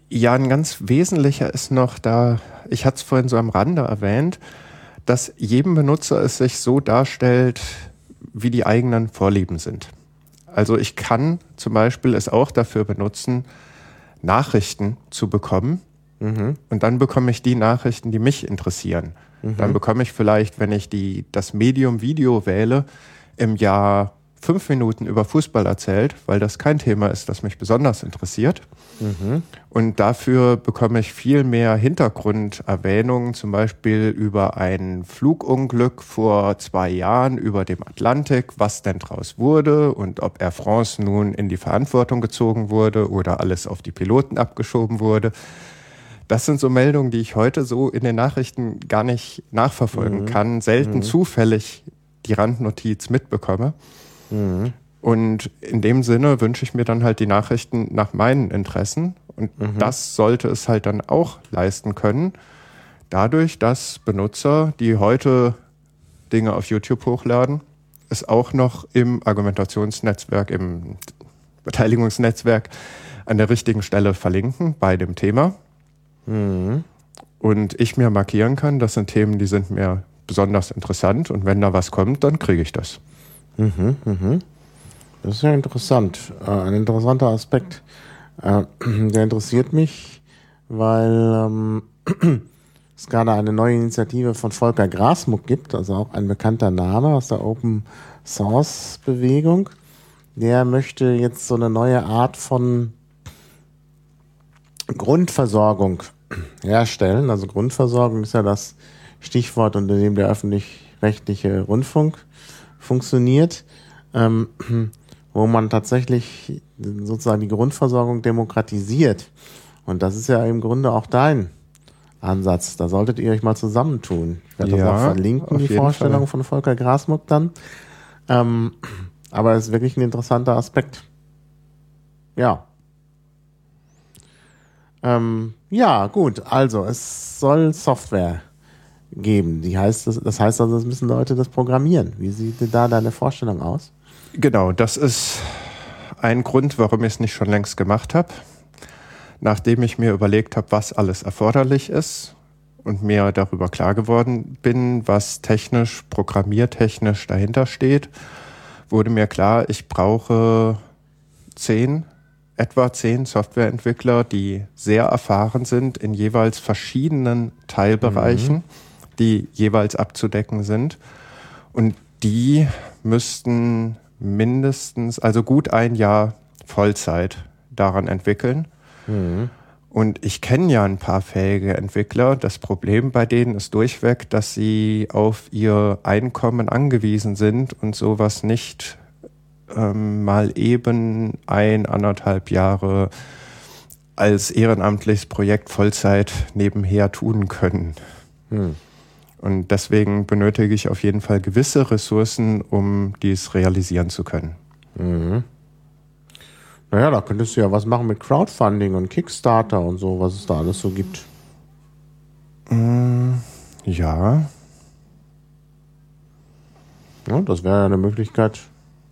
Ja, ein ganz wesentlicher ist noch da, ich hatte es vorhin so am Rande erwähnt, dass jedem Benutzer es sich so darstellt, wie die eigenen Vorlieben sind. Also ich kann zum Beispiel es auch dafür benutzen, Nachrichten zu bekommen. Mhm. Und dann bekomme ich die Nachrichten, die mich interessieren. Mhm. Dann bekomme ich vielleicht, wenn ich die, das Medium Video wähle, im Jahr fünf Minuten über Fußball erzählt, weil das kein Thema ist, das mich besonders interessiert. Mhm. Und dafür bekomme ich viel mehr Hintergrunderwähnungen, zum Beispiel über ein Flugunglück vor zwei Jahren über dem Atlantik, was denn draus wurde und ob Air France nun in die Verantwortung gezogen wurde oder alles auf die Piloten abgeschoben wurde. Das sind so Meldungen, die ich heute so in den Nachrichten gar nicht nachverfolgen mhm. kann, selten mhm. zufällig die Randnotiz mitbekomme. Mhm. Und in dem Sinne wünsche ich mir dann halt die Nachrichten nach meinen Interessen. Und mhm. das sollte es halt dann auch leisten können, dadurch, dass Benutzer, die heute Dinge auf YouTube hochladen, es auch noch im Argumentationsnetzwerk, im Beteiligungsnetzwerk an der richtigen Stelle verlinken bei dem Thema. Mhm. Und ich mir markieren kann, das sind Themen, die sind mir besonders interessant. Und wenn da was kommt, dann kriege ich das. Mhm, mhm. Das ist ja interessant. Äh, ein interessanter Aspekt. Äh, der interessiert mich, weil ähm, es gerade eine neue Initiative von Volker Grasmuck gibt, also auch ein bekannter Name aus der Open Source Bewegung. Der möchte jetzt so eine neue Art von Grundversorgung herstellen. Also Grundversorgung ist ja das Stichwort, unter dem der öffentlich-rechtliche Rundfunk funktioniert, ähm, wo man tatsächlich sozusagen die Grundversorgung demokratisiert. Und das ist ja im Grunde auch dein Ansatz. Da solltet ihr euch mal zusammentun. Ich werde ja, das auch verlinken, die Vorstellung Fall. Von Volker Grasmuck dann. Ähm, aber es ist wirklich ein interessanter Aspekt. Ja. Ähm, ja, gut. Also, es soll Software geben. Die heißt, das, das heißt also, es müssen Leute das programmieren. Wie sieht da deine Vorstellung aus? Genau, das ist ein Grund, warum ich es nicht schon längst gemacht habe. Nachdem ich mir überlegt habe, was alles erforderlich ist und mir darüber klar geworden bin, was technisch, programmiertechnisch dahinter steht, wurde mir klar, ich brauche zehn, etwa zehn Softwareentwickler, die sehr erfahren sind in jeweils verschiedenen Teilbereichen, mhm. die jeweils abzudecken sind. Und die müssten mindestens, also gut ein Jahr Vollzeit daran entwickeln. Mhm. Und ich kenne ja ein paar fähige Entwickler. Das Problem bei denen ist durchweg, dass sie auf ihr Einkommen angewiesen sind und sowas nicht ähm, mal eben ein, anderthalb Jahre als ehrenamtliches Projekt Vollzeit nebenher tun können. Mhm. Und deswegen benötige ich auf jeden Fall gewisse Ressourcen, um dies realisieren zu können. Mhm. Naja, da könntest du ja was machen mit Crowdfunding und Kickstarter und so, was es da alles so gibt. Mm, ja. Ja, das wäre ja eine Möglichkeit,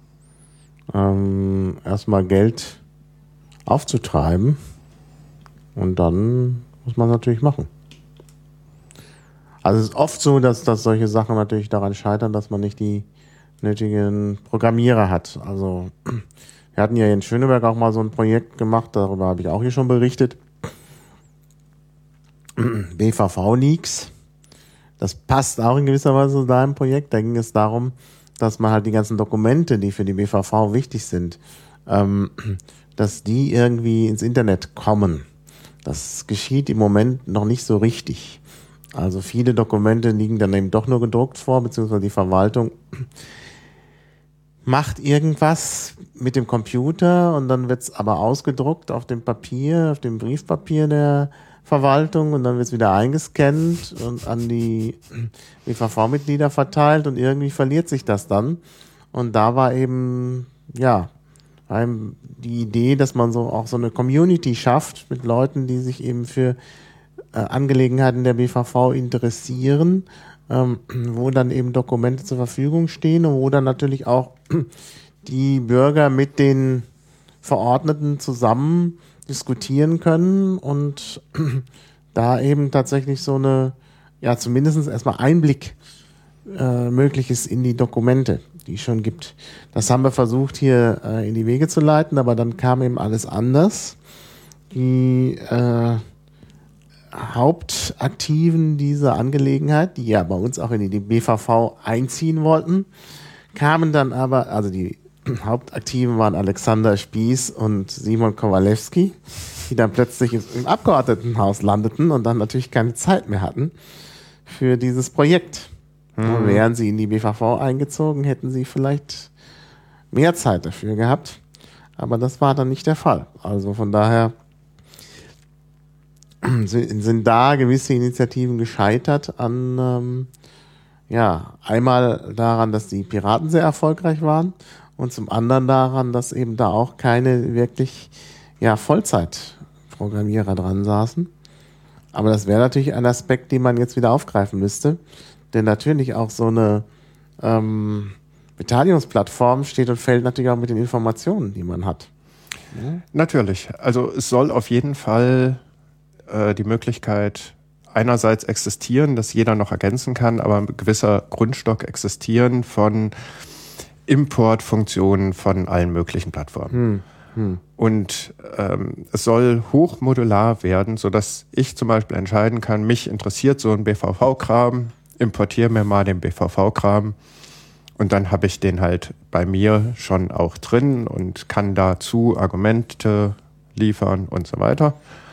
ähm, erstmal Geld aufzutreiben. Und dann muss man natürlich machen. Also es ist oft so, dass, dass solche Sachen natürlich daran scheitern, dass man nicht die nötigen Programmierer hat. Also wir hatten ja in Schöneberg auch mal so ein Projekt gemacht, darüber habe ich auch hier schon berichtet. B V V-Leaks. Das passt auch in gewisser Weise zu deinem Projekt. Da ging es darum, dass man halt die ganzen Dokumente, die für die B V V wichtig sind, ähm, dass die irgendwie ins Internet kommen. Das geschieht im Moment noch nicht so richtig. Also viele Dokumente liegen dann eben doch nur gedruckt vor, beziehungsweise die Verwaltung macht irgendwas mit dem Computer und dann wird's aber ausgedruckt auf dem Papier, auf dem Briefpapier der Verwaltung und dann wird's wieder eingescannt und an die B V V-Mitglieder verteilt und irgendwie verliert sich das dann. Und da war eben, ja, die Idee, dass man so auch so eine Community schafft mit Leuten, die sich eben für äh, Angelegenheiten der B V V interessieren, ähm, wo dann eben Dokumente zur Verfügung stehen und wo dann natürlich auch die Bürger mit den Verordneten zusammen diskutieren können und da eben tatsächlich so eine, ja, zumindest erstmal Einblick äh, möglich ist in die Dokumente, die es schon gibt. Das haben wir versucht hier äh, in die Wege zu leiten, aber dann kam eben alles anders. Die äh, Hauptaktiven dieser Angelegenheit, die ja bei uns auch in die B V V einziehen wollten, kamen dann aber, also die Hauptaktiven waren Alexander Spieß und Simon Kowalewski, die dann plötzlich im Abgeordnetenhaus landeten und dann natürlich keine Zeit mehr hatten für dieses Projekt. Mhm. Wären sie in die B V V eingezogen, hätten sie vielleicht mehr Zeit dafür gehabt, aber das war dann nicht der Fall. Also von daher sind da gewisse Initiativen gescheitert an, ähm, ja, einmal daran, dass die Piraten sehr erfolgreich waren und zum anderen daran, dass eben da auch keine wirklich, ja, Vollzeitprogrammierer dran saßen. Aber das wäre natürlich ein Aspekt, den man jetzt wieder aufgreifen müsste, denn natürlich auch so eine ähm, Beteiligungsplattform steht und fällt natürlich auch mit den Informationen, die man hat. Ja? Natürlich. Also es soll auf jeden Fall die Möglichkeit einerseits existieren, dass jeder noch ergänzen kann, aber ein gewisser Grundstock existieren von Importfunktionen von allen möglichen Plattformen. Hm, hm. Und ähm, es soll hochmodular werden, sodass ich zum Beispiel entscheiden kann, mich interessiert so ein B V V-Kram, importiere mir mal den B V V-Kram und dann habe ich den halt bei mir schon auch drin und kann dazu Argumente liefern und so weiter.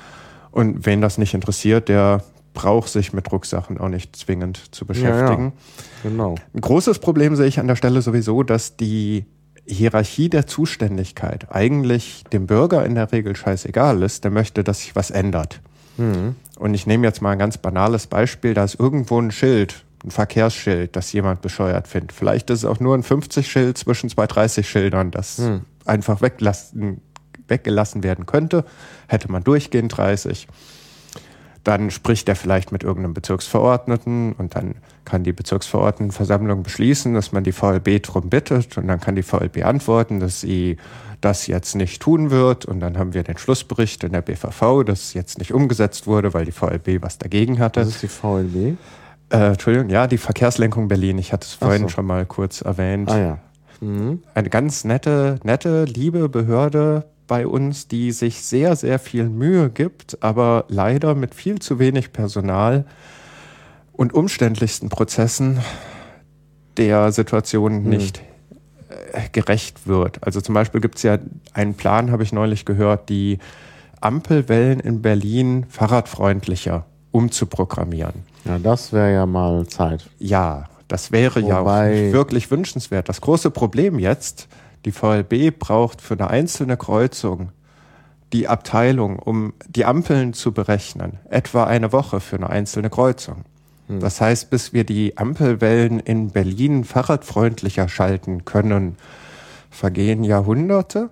Und wen das nicht interessiert, der braucht sich mit Drucksachen auch nicht zwingend zu beschäftigen. Ja, ja. Genau. Ein großes Problem sehe ich an der Stelle sowieso, dass die Hierarchie der Zuständigkeit eigentlich dem Bürger in der Regel scheißegal ist. Der möchte, dass sich was ändert. Mhm. Und ich nehme jetzt mal ein ganz banales Beispiel. Da ist irgendwo ein Schild, ein Verkehrsschild, das jemand bescheuert findet. Vielleicht ist es auch nur ein fünfzig-Schild zwischen zwei dreißig-Schildern, das mhm. einfach weglassen weggelassen werden könnte, hätte man durchgehend dreißig. Dann spricht er vielleicht mit irgendeinem Bezirksverordneten und dann kann die Bezirksverordnetenversammlung beschließen, dass man die V L B drum bittet und dann kann die V L B antworten, dass sie das jetzt nicht tun wird und dann haben wir den Schlussbericht in der B V V, dass jetzt nicht umgesetzt wurde, weil die V L B was dagegen hatte. Was ist die V L B? Äh, Entschuldigung, ja, die Verkehrslenkung Berlin. Ich hatte es vorhin so. schon mal kurz erwähnt. Ah ja. Mhm. Eine ganz nette, nette, liebe Behörde bei uns, die sich sehr, sehr viel Mühe gibt, aber leider mit viel zu wenig Personal und umständlichsten Prozessen der Situation hm. nicht äh, gerecht wird. Also zum Beispiel gibt es ja einen Plan, habe ich neulich gehört, die Ampelwellen in Berlin fahrradfreundlicher umzuprogrammieren. Ja, das wäre ja mal Zeit. Ja, das wäre Wobei... ja auch wirklich wünschenswert. Das große Problem jetzt, die V L B braucht für eine einzelne Kreuzung die Abteilung, um die Ampeln zu berechnen, etwa eine Woche für eine einzelne Kreuzung. Hm. Das heißt, bis wir die Ampelwellen in Berlin fahrradfreundlicher schalten können, vergehen Jahrhunderte.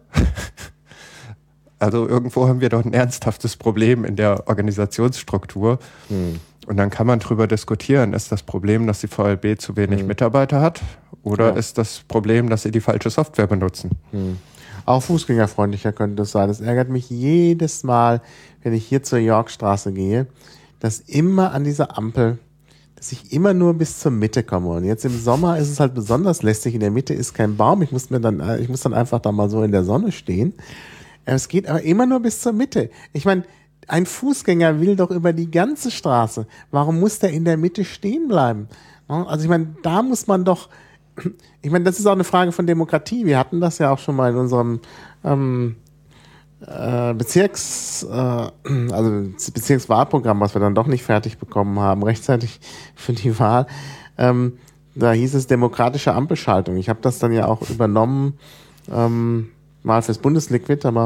Also irgendwo haben wir doch ein ernsthaftes Problem in der Organisationsstruktur. Hm. Und dann kann man drüber diskutieren, ist das Problem, dass die V L B zu wenig hm. Mitarbeiter hat oder ja. ist das Problem, dass sie die falsche Software benutzen? Hm. Auch fußgängerfreundlicher könnte das sein. Das ärgert mich jedes Mal, wenn ich hier zur Yorkstraße gehe, dass immer an dieser Ampel, dass ich immer nur bis zur Mitte komme. Und jetzt im Sommer ist es halt besonders lästig. In der Mitte ist kein Baum. Ich muss mir dann, ich muss dann einfach da mal so in der Sonne stehen. Es geht aber immer nur bis zur Mitte. Ich meine, ein Fußgänger will doch über die ganze Straße. Warum muss der in der Mitte stehen bleiben? Also ich meine, da muss man doch, ich meine, das ist auch eine Frage von Demokratie. Wir hatten das ja auch schon mal in unserem ähm, äh, Bezirks, äh, also Bezirkswahlprogramm, was wir dann doch nicht fertig bekommen haben, rechtzeitig für die Wahl. Ähm, da hieß es demokratische Ampelschaltung. Ich habe das dann ja auch übernommen, ähm, mal fürs Bundesliquid, aber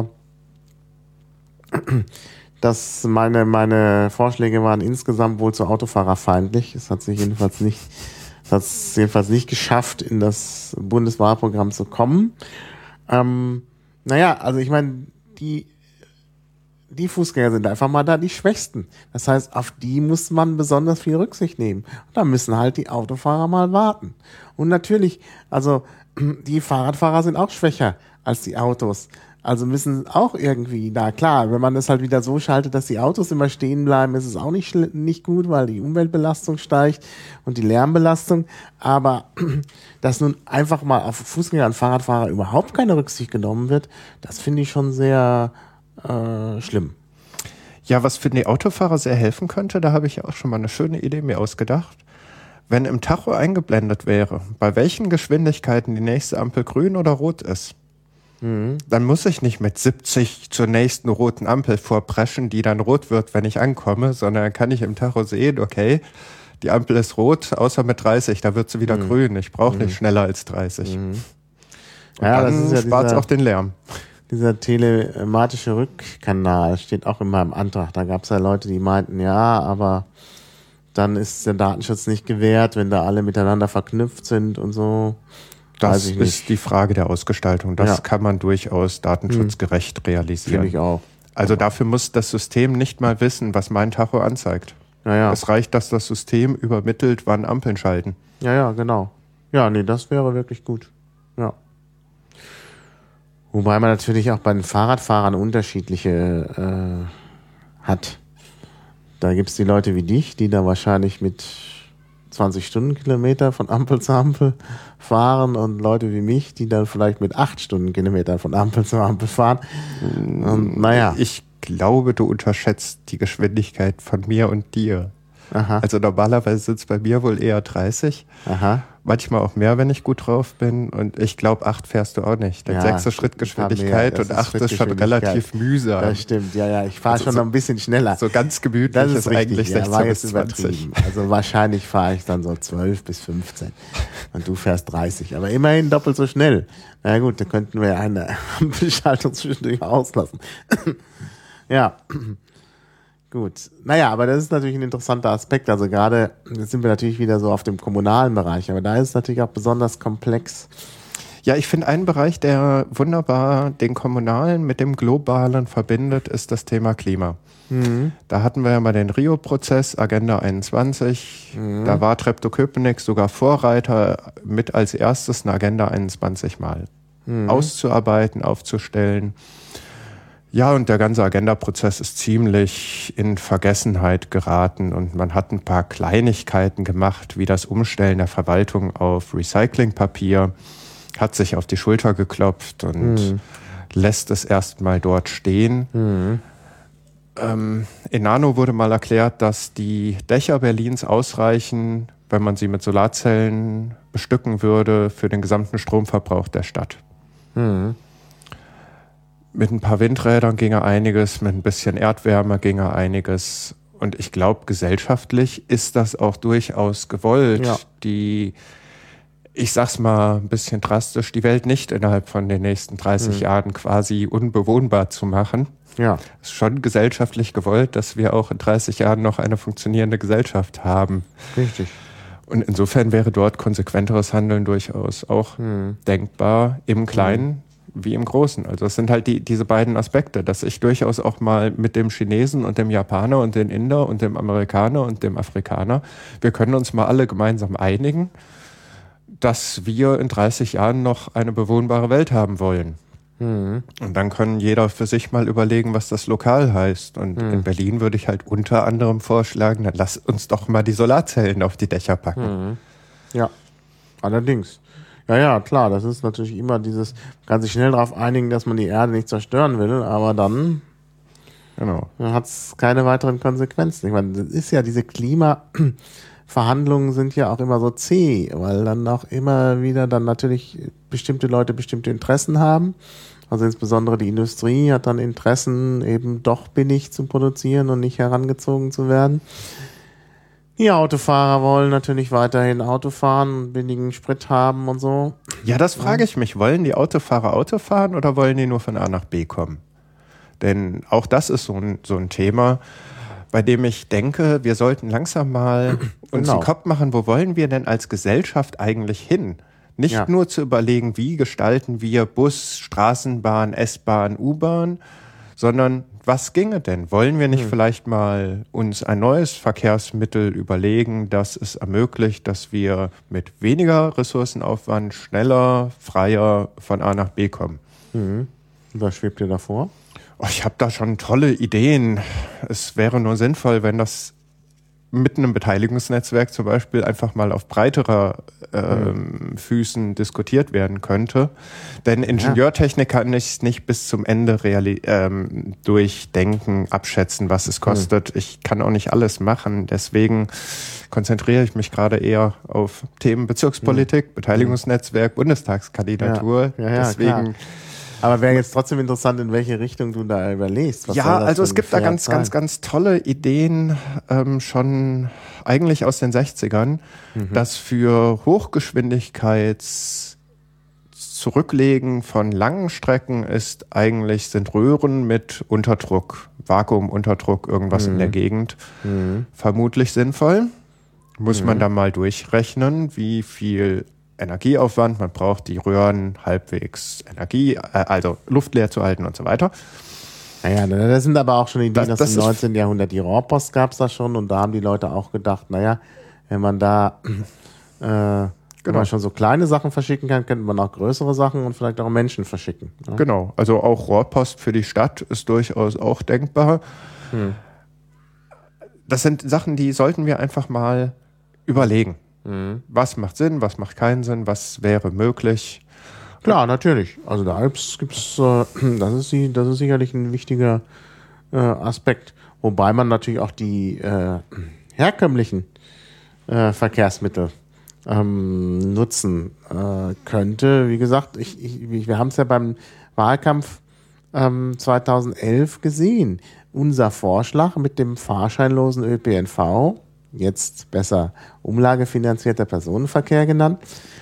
dass meine, meine Vorschläge waren insgesamt wohl zu autofahrerfeindlich. Es hat sich jedenfalls nicht, es hat es jedenfalls nicht geschafft, in das Bundeswahlprogramm zu kommen. Ähm, naja, also ich meine, die, die Fußgänger sind einfach mal da die Schwächsten. Das heißt, auf die muss man besonders viel Rücksicht nehmen. Und da müssen halt die Autofahrer mal warten. Und natürlich, also die Fahrradfahrer sind auch schwächer als die Autos. Also müssen auch irgendwie, na klar, wenn man das halt wieder so schaltet, dass die Autos immer stehen bleiben, ist es auch nicht, nicht gut, weil die Umweltbelastung steigt und die Lärmbelastung. Aber dass nun einfach mal auf Fußgänger und Fahrradfahrer überhaupt keine Rücksicht genommen wird, das finde ich schon sehr äh, schlimm. Ja, was für die Autofahrer sehr helfen könnte, da habe ich ja auch schon mal eine schöne Idee mir ausgedacht. Wenn im Tacho eingeblendet wäre, bei welchen Geschwindigkeiten die nächste Ampel grün oder rot ist, mhm. dann muss ich nicht mit siebzig zur nächsten roten Ampel vorpreschen, die dann rot wird, wenn ich ankomme, sondern dann kann ich im Tacho sehen, okay, die Ampel ist rot, außer mit dreißig, da wird sie wieder mhm. grün. Ich brauche mhm. nicht schneller als dreißig. Mhm. Ja, dann das ist ja spart es dieser, auch den Lärm. Dieser telematische Rückkanal steht auch in meinem Antrag. Da gab es ja Leute, die meinten, ja, aber dann ist der Datenschutz nicht gewährt, wenn da alle miteinander verknüpft sind und so. Das ist die Frage der Ausgestaltung. Das ja. kann man durchaus datenschutzgerecht hm. realisieren. Finde ich auch. Also dafür muss das System nicht mal wissen, was mein Tacho anzeigt. Ja, ja. Es reicht, dass das System übermittelt, wann Ampeln schalten. Ja, ja, genau. Ja, nee, das wäre wirklich gut. Ja. Wobei man natürlich auch bei den Fahrradfahrern unterschiedliche äh, hat. Da gibt es die Leute wie dich, die da wahrscheinlich mit zwanzig Stundenkilometer von Ampel zu Ampel fahren und Leute wie mich, die dann vielleicht mit acht Stundenkilometer von Ampel zu Ampel fahren. Und naja. Ich glaube, du unterschätzt die Geschwindigkeit von mir und dir. Aha. Also normalerweise sind es bei mir wohl eher dreißig. Aha. Manchmal auch mehr, wenn ich gut drauf bin. Und ich glaube, acht fährst du auch nicht. Dann ja, sechs ist Schrittgeschwindigkeit und acht ist schon relativ mühsam. Das stimmt, ja, ja. Ich fahre also schon so, noch ein bisschen schneller. So ganz gemütlich das ist, ist richtig, eigentlich ja, sechzehn war bis jetzt zwanzig. Übertrieben. Also wahrscheinlich fahre ich dann so zwölf bis fünfzehn. Und du fährst dreißig. Aber immerhin doppelt so schnell. Na gut, da könnten wir eine Beschaltung zwischendurch auslassen. Ja. Gut. Naja, aber das ist natürlich ein interessanter Aspekt. Also gerade, jetzt sind wir natürlich wieder so auf dem kommunalen Bereich, aber da ist es natürlich auch besonders komplex. Ja, ich finde einen Bereich, der wunderbar den kommunalen mit dem globalen verbindet, ist das Thema Klima. Mhm. Da hatten wir ja mal den Rio-Prozess, Agenda einundzwanzig. Mhm. Da war Treptow-Köpenick sogar Vorreiter, mit als erstes eine Agenda einundzwanzig mal mhm. auszuarbeiten, aufzustellen. Ja, und der ganze Agenda-Prozess ist ziemlich in Vergessenheit geraten und man hat ein paar Kleinigkeiten gemacht, wie das Umstellen der Verwaltung auf Recyclingpapier, hat sich auf die Schulter geklopft und mhm. lässt es erstmal dort stehen. Mhm. Ähm, in Nano wurde mal erklärt, dass die Dächer Berlins ausreichen, wenn man sie mit Solarzellen bestücken würde, für den gesamten Stromverbrauch der Stadt. Mhm. Mit ein paar Windrädern ginge einiges, mit ein bisschen Erdwärme ginge einiges. Und ich glaube, gesellschaftlich ist das auch durchaus gewollt, ja. die, ich sag's mal ein bisschen drastisch, die Welt nicht innerhalb von den nächsten dreißig mhm. Jahren quasi unbewohnbar zu machen. Ja. Es ist schon gesellschaftlich gewollt, dass wir auch in dreißig Jahren noch eine funktionierende Gesellschaft haben. Richtig. Und insofern wäre dort konsequenteres Handeln durchaus auch mhm. denkbar, im Kleinen mhm. wie im Großen. Also es sind halt die, diese beiden Aspekte, dass ich durchaus auch mal mit dem Chinesen und dem Japaner und dem Inder und dem Amerikaner und dem Afrikaner, wir können uns mal alle gemeinsam einigen, dass wir in dreißig Jahren noch eine bewohnbare Welt haben wollen. Mhm. Und dann können jeder für sich mal überlegen, was das lokal heißt. Und mhm. in Berlin würde ich halt unter anderem vorschlagen, dann lass uns doch mal die Solarzellen auf die Dächer packen. Mhm. Ja, allerdings. Ja, ja, klar, das ist natürlich immer dieses, man kann sich schnell darauf einigen, dass man die Erde nicht zerstören will, aber dann, genau. dann hat es keine weiteren Konsequenzen. Ich meine, das ist ja, diese Klimaverhandlungen sind ja auch immer so zäh, weil dann auch immer wieder dann natürlich bestimmte Leute bestimmte Interessen haben. Also insbesondere die Industrie hat dann Interessen, eben doch billig zu produzieren und nicht herangezogen zu werden. Die Autofahrer wollen natürlich weiterhin Auto fahren und billigen Sprit haben und so. Ja, das frage ich mich. Wollen die Autofahrer Auto fahren oder wollen die nur von A nach B kommen? Denn auch das ist so ein, so ein Thema, bei dem ich denke, wir sollten langsam mal uns Genau. den Kopf machen, wo wollen wir denn als Gesellschaft eigentlich hin? Nicht Ja. nur zu überlegen, wie gestalten wir Bus, Straßenbahn, S-Bahn, U-Bahn, sondern was ginge denn? Wollen wir nicht hm. vielleicht mal uns ein neues Verkehrsmittel überlegen, das es ermöglicht, dass wir mit weniger Ressourcenaufwand schneller, freier von A nach B kommen? Mhm. Was schwebt dir davor? Oh, ich habe da schon tolle Ideen. Es wäre nur sinnvoll, wenn das mit einem Beteiligungsnetzwerk zum Beispiel einfach mal auf breiterer ähm, mhm. Füßen diskutiert werden könnte. Denn Ingenieurtechnik kann ich nicht bis zum Ende reali- ähm, durchdenken, abschätzen, was es kostet. Mhm. Ich kann auch nicht alles machen. Deswegen konzentriere ich mich gerade eher auf Themen Bezirkspolitik, mhm. Beteiligungsnetzwerk, Bundestagskandidatur. Ja, ja, ja, Deswegen. Klar. Aber wäre jetzt trotzdem interessant, in welche Richtung du da überlegst. Was ja, also es gibt da ganz, sein? ganz, ganz tolle Ideen, ähm, schon eigentlich aus den sechzigern, mhm. dass für Hochgeschwindigkeits Zurücklegen von langen Strecken ist eigentlich, sind Röhren mit Unterdruck, Vakuumunterdruck, irgendwas mhm. in der Gegend, mhm. vermutlich sinnvoll. Muss mhm. man da mal durchrechnen, wie viel Energieaufwand man braucht, die Röhren halbwegs Energie, äh, also Luft leer zu halten und so weiter. Naja, das sind aber auch schon Ideen, das, dass das im neunzehnten Jahrhundert die Rohrpost gab es da schon und da haben die Leute auch gedacht, naja, wenn man da äh, genau. wenn man schon so kleine Sachen verschicken kann, könnte man auch größere Sachen und vielleicht auch Menschen verschicken. Ja? Genau, also auch Rohrpost für die Stadt ist durchaus auch denkbar. Hm. Das sind Sachen, die sollten wir einfach mal überlegen. Mhm. Was macht Sinn, was macht keinen Sinn, was wäre möglich? Klar, natürlich. Also da gibt's, gibt's äh, das ist die, das ist sicherlich ein wichtiger äh, Aspekt. Wobei man natürlich auch die äh, herkömmlichen äh, Verkehrsmittel ähm, nutzen äh, könnte. Wie gesagt, ich, ich, wir haben es ja beim Wahlkampf ähm, zweitausendelf gesehen. Unser Vorschlag mit dem fahrscheinlosen Ö P N V, jetzt besser umlagefinanzierter Personenverkehr genannt,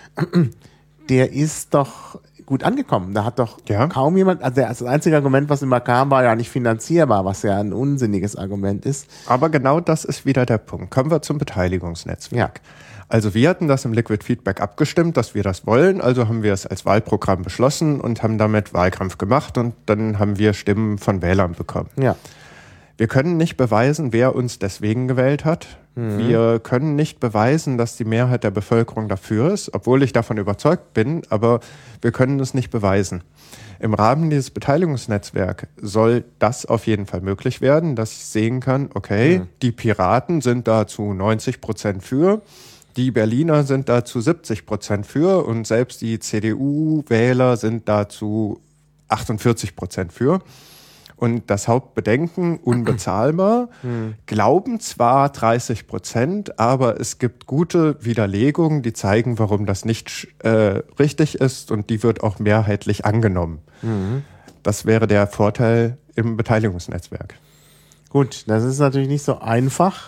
der ist doch gut angekommen. Da hat doch ja. kaum jemand, also das einzige Argument, was immer kam, war ja nicht finanzierbar, was ja ein unsinniges Argument ist. Aber genau das ist wieder der Punkt. Kommen wir zum Beteiligungsnetzwerk. Ja. Also wir hatten das im Liquid Feedback abgestimmt, dass wir das wollen, also haben wir es als Wahlprogramm beschlossen und haben damit Wahlkampf gemacht und dann haben wir Stimmen von Wählern bekommen. Ja. Wir können nicht beweisen, wer uns deswegen gewählt hat. Mhm. Wir können nicht beweisen, dass die Mehrheit der Bevölkerung dafür ist, obwohl ich davon überzeugt bin, aber wir können es nicht beweisen. Im Rahmen dieses Beteiligungsnetzwerks soll das auf jeden Fall möglich werden, dass ich sehen kann, okay, mhm. die Piraten sind da zu neunzig Prozent für, die Berliner sind da zu siebzig Prozent für und selbst die C D U-Wähler sind da zu achtundvierzig Prozent für. Und das Hauptbedenken, unbezahlbar, hm. glauben zwar dreißig Prozent, aber es gibt gute Widerlegungen, die zeigen, warum das nicht äh, richtig ist und die wird auch mehrheitlich angenommen. Mhm. Das wäre der Vorteil im Beteiligungsnetzwerk. Gut, das ist natürlich nicht so einfach,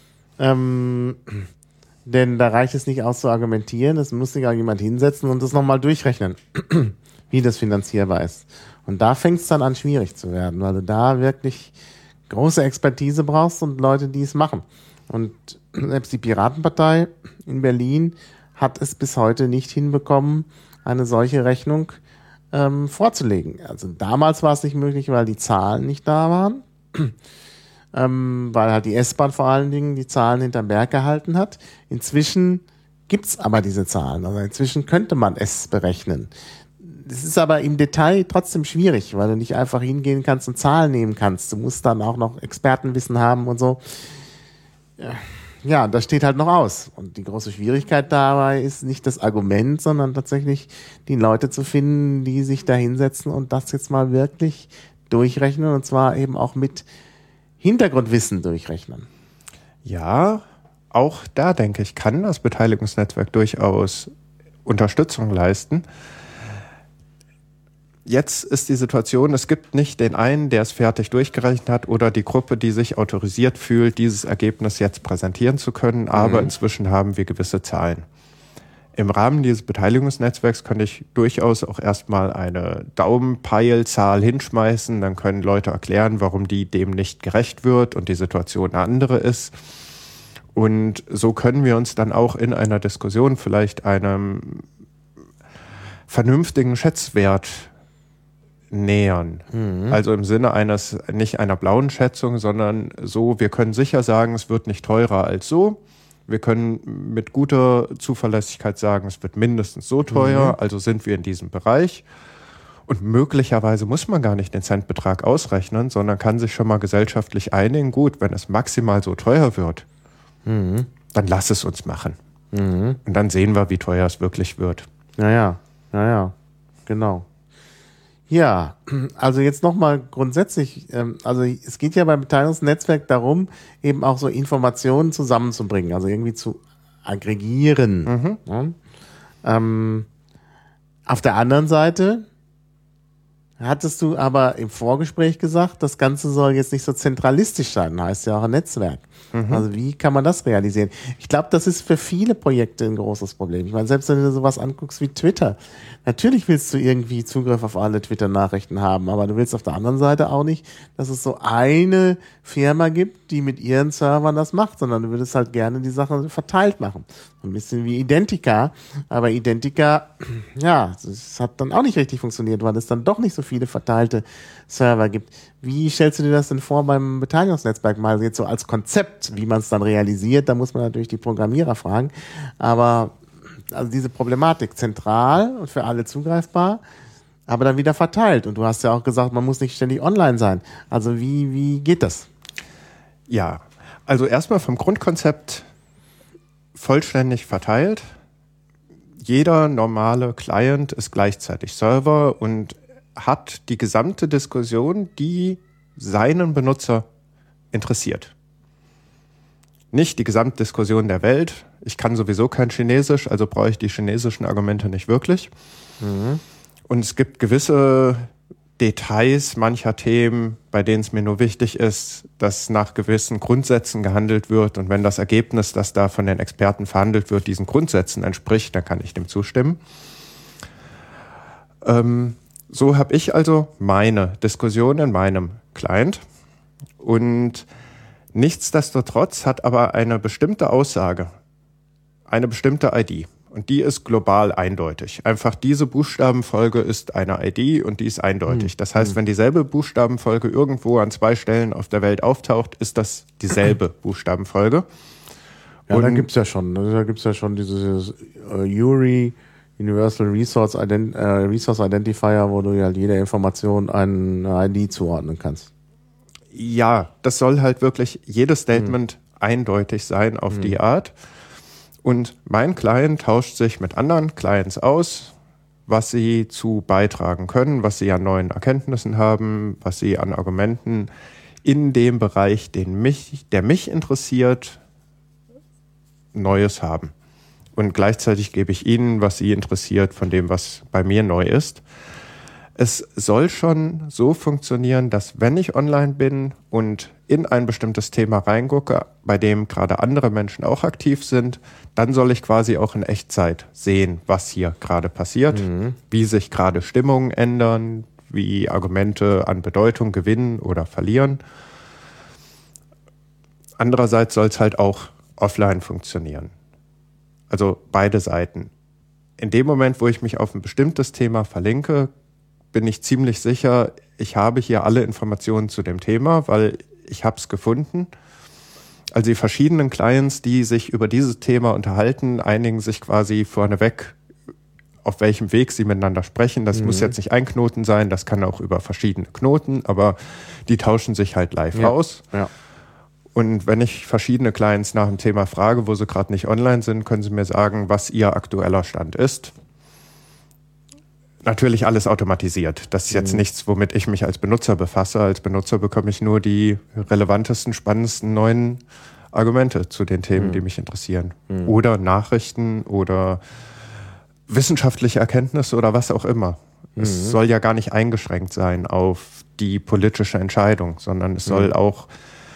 ähm, denn da reicht es nicht aus zu argumentieren, es muss sich auch jemand hinsetzen und das nochmal durchrechnen, wie das finanzierbar ist. Und da fängt es dann an, schwierig zu werden, weil du da wirklich große Expertise brauchst und Leute, die es machen. Und selbst die Piratenpartei in Berlin hat es bis heute nicht hinbekommen, eine solche Rechnung ähm, vorzulegen. Also damals war es nicht möglich, weil die Zahlen nicht da waren, ähm, weil halt die S-Bahn vor allen Dingen die Zahlen hinterm Berg gehalten hat. Inzwischen gibt's aber diese Zahlen. Also inzwischen könnte man es berechnen. Es ist aber im Detail trotzdem schwierig, weil du nicht einfach hingehen kannst und Zahlen nehmen kannst. Du musst dann auch noch Expertenwissen haben und so. Ja, das steht halt noch aus. Und die große Schwierigkeit dabei ist nicht das Argument, sondern tatsächlich die Leute zu finden, die sich da hinsetzen und das jetzt mal wirklich durchrechnen und zwar eben auch mit Hintergrundwissen durchrechnen. Ja, auch da denke ich, kann das Beteiligungsnetzwerk durchaus Unterstützung leisten. Jetzt ist die Situation, es gibt nicht den einen, der es fertig durchgerechnet hat oder die Gruppe, die sich autorisiert fühlt, dieses Ergebnis jetzt präsentieren zu können, aber mhm. inzwischen haben wir gewisse Zahlen. Im Rahmen dieses Beteiligungsnetzwerks könnte ich durchaus auch erstmal eine Daumenpeilzahl hinschmeißen, dann können Leute erklären, warum die dem nicht gerecht wird und die Situation eine andere ist. Und so können wir uns dann auch in einer Diskussion vielleicht einem vernünftigen Schätzwert nähern. Mhm. Also im Sinne eines, nicht einer blauen Schätzung, sondern so, wir können sicher sagen, es wird nicht teurer als so. Wir können mit guter Zuverlässigkeit sagen, es wird mindestens so teuer, mhm. also sind wir in diesem Bereich. Und möglicherweise muss man gar nicht den Centbetrag ausrechnen, sondern kann sich schon mal gesellschaftlich einigen, gut, wenn es maximal so teuer wird, mhm. dann lass es uns machen. Mhm. Und dann sehen wir, wie teuer es wirklich wird. Naja, naja, genau. Ja, also jetzt nochmal grundsätzlich, ähm, also es geht ja beim Beteiligungsnetzwerk darum, eben auch so Informationen zusammenzubringen, also irgendwie zu aggregieren. Mhm. Ja? Ähm, auf der anderen Seite hattest du aber im Vorgespräch gesagt, das Ganze soll jetzt nicht so zentralistisch sein, heißt ja auch ein Netzwerk. Mhm. Also wie kann man das realisieren? Ich glaube, das ist für viele Projekte ein großes Problem. Ich meine, selbst wenn du sowas anguckst wie Twitter, natürlich willst du irgendwie Zugriff auf alle Twitter-Nachrichten haben, aber du willst auf der anderen Seite auch nicht, dass es so eine Firma gibt, die mit ihren Servern das macht, sondern du würdest halt gerne die Sachen verteilt machen. Ein bisschen wie Identica, aber Identica, ja, das hat dann auch nicht richtig funktioniert, weil es dann doch nicht so viele verteilte Server gibt. Wie stellst du dir das denn vor beim Beteiligungsnetzwerk mal jetzt so als Konzept, wie man es dann realisiert? Da muss man natürlich die Programmierer fragen, aber also diese Problematik zentral und für alle zugreifbar, aber dann wieder verteilt. Und du hast ja auch gesagt, man muss nicht ständig online sein. Also wie, wie geht das? Ja, also erstmal vom Grundkonzept vollständig verteilt. Jeder normale Client ist gleichzeitig Server und hat die gesamte Diskussion, die seinen Benutzer interessiert. Nicht die Gesamtdiskussion der Welt. Ich kann sowieso kein Chinesisch, also brauche ich die chinesischen Argumente nicht wirklich. Mhm. Und es gibt gewisse Details mancher Themen, bei denen es mir nur wichtig ist, dass nach gewissen Grundsätzen gehandelt wird. Und wenn das Ergebnis, das da von den Experten verhandelt wird, diesen Grundsätzen entspricht, dann kann ich dem zustimmen. Ähm, so habe ich also meine Diskussion in meinem Client. Und nichtsdestotrotz hat aber eine bestimmte Aussage, eine bestimmte I D. Und die ist global eindeutig. Einfach diese Buchstabenfolge ist eine I D und die ist eindeutig. Das heißt, wenn dieselbe Buchstabenfolge irgendwo an zwei Stellen auf der Welt auftaucht, ist das dieselbe Buchstabenfolge. Ja, und da gibt's ja schon, da gibt's ja schon dieses uh, U R I, Universal Resource, Ident- äh, Resource Identifier, wo du ja jede Information eine I D zuordnen kannst. Ja, das soll halt wirklich jedes Statement hm. eindeutig sein auf hm. die Art. Und mein Client tauscht sich mit anderen Clients aus, was sie zu beitragen können, was sie an neuen Erkenntnissen haben, was sie an Argumenten in dem Bereich, den mich, der mich interessiert, Neues haben. Und gleichzeitig gebe ich ihnen, was sie interessiert, von dem, was bei mir neu ist. Es soll schon so funktionieren, dass wenn ich online bin und in ein bestimmtes Thema reingucke, bei dem gerade andere Menschen auch aktiv sind, dann soll ich quasi auch in Echtzeit sehen, was hier gerade passiert, mhm. wie sich gerade Stimmungen ändern, wie Argumente an Bedeutung gewinnen oder verlieren. Andererseits soll es halt auch offline funktionieren. Also beide Seiten. In dem Moment, wo ich mich auf ein bestimmtes Thema verlinke, bin ich ziemlich sicher, ich habe hier alle Informationen zu dem Thema, weil ich habe es gefunden. Also die verschiedenen Clients, die sich über dieses Thema unterhalten, einigen sich quasi vorneweg, auf welchem Weg sie miteinander sprechen. Das mhm. muss jetzt nicht ein Knoten sein, das kann auch über verschiedene Knoten, aber die tauschen sich halt live ja. aus. Ja. Und wenn ich verschiedene Clients nach dem Thema frage, wo sie gerade nicht online sind, können sie mir sagen, was ihr aktueller Stand ist. Natürlich alles automatisiert. Das ist jetzt mhm. nichts, womit ich mich als Benutzer befasse. Als Benutzer bekomme ich nur die relevantesten, spannendsten neuen Argumente zu den Themen, mhm. die mich interessieren. Mhm. Oder Nachrichten oder wissenschaftliche Erkenntnisse oder was auch immer. Mhm. Es soll ja gar nicht eingeschränkt sein auf die politische Entscheidung, sondern es soll mhm. auch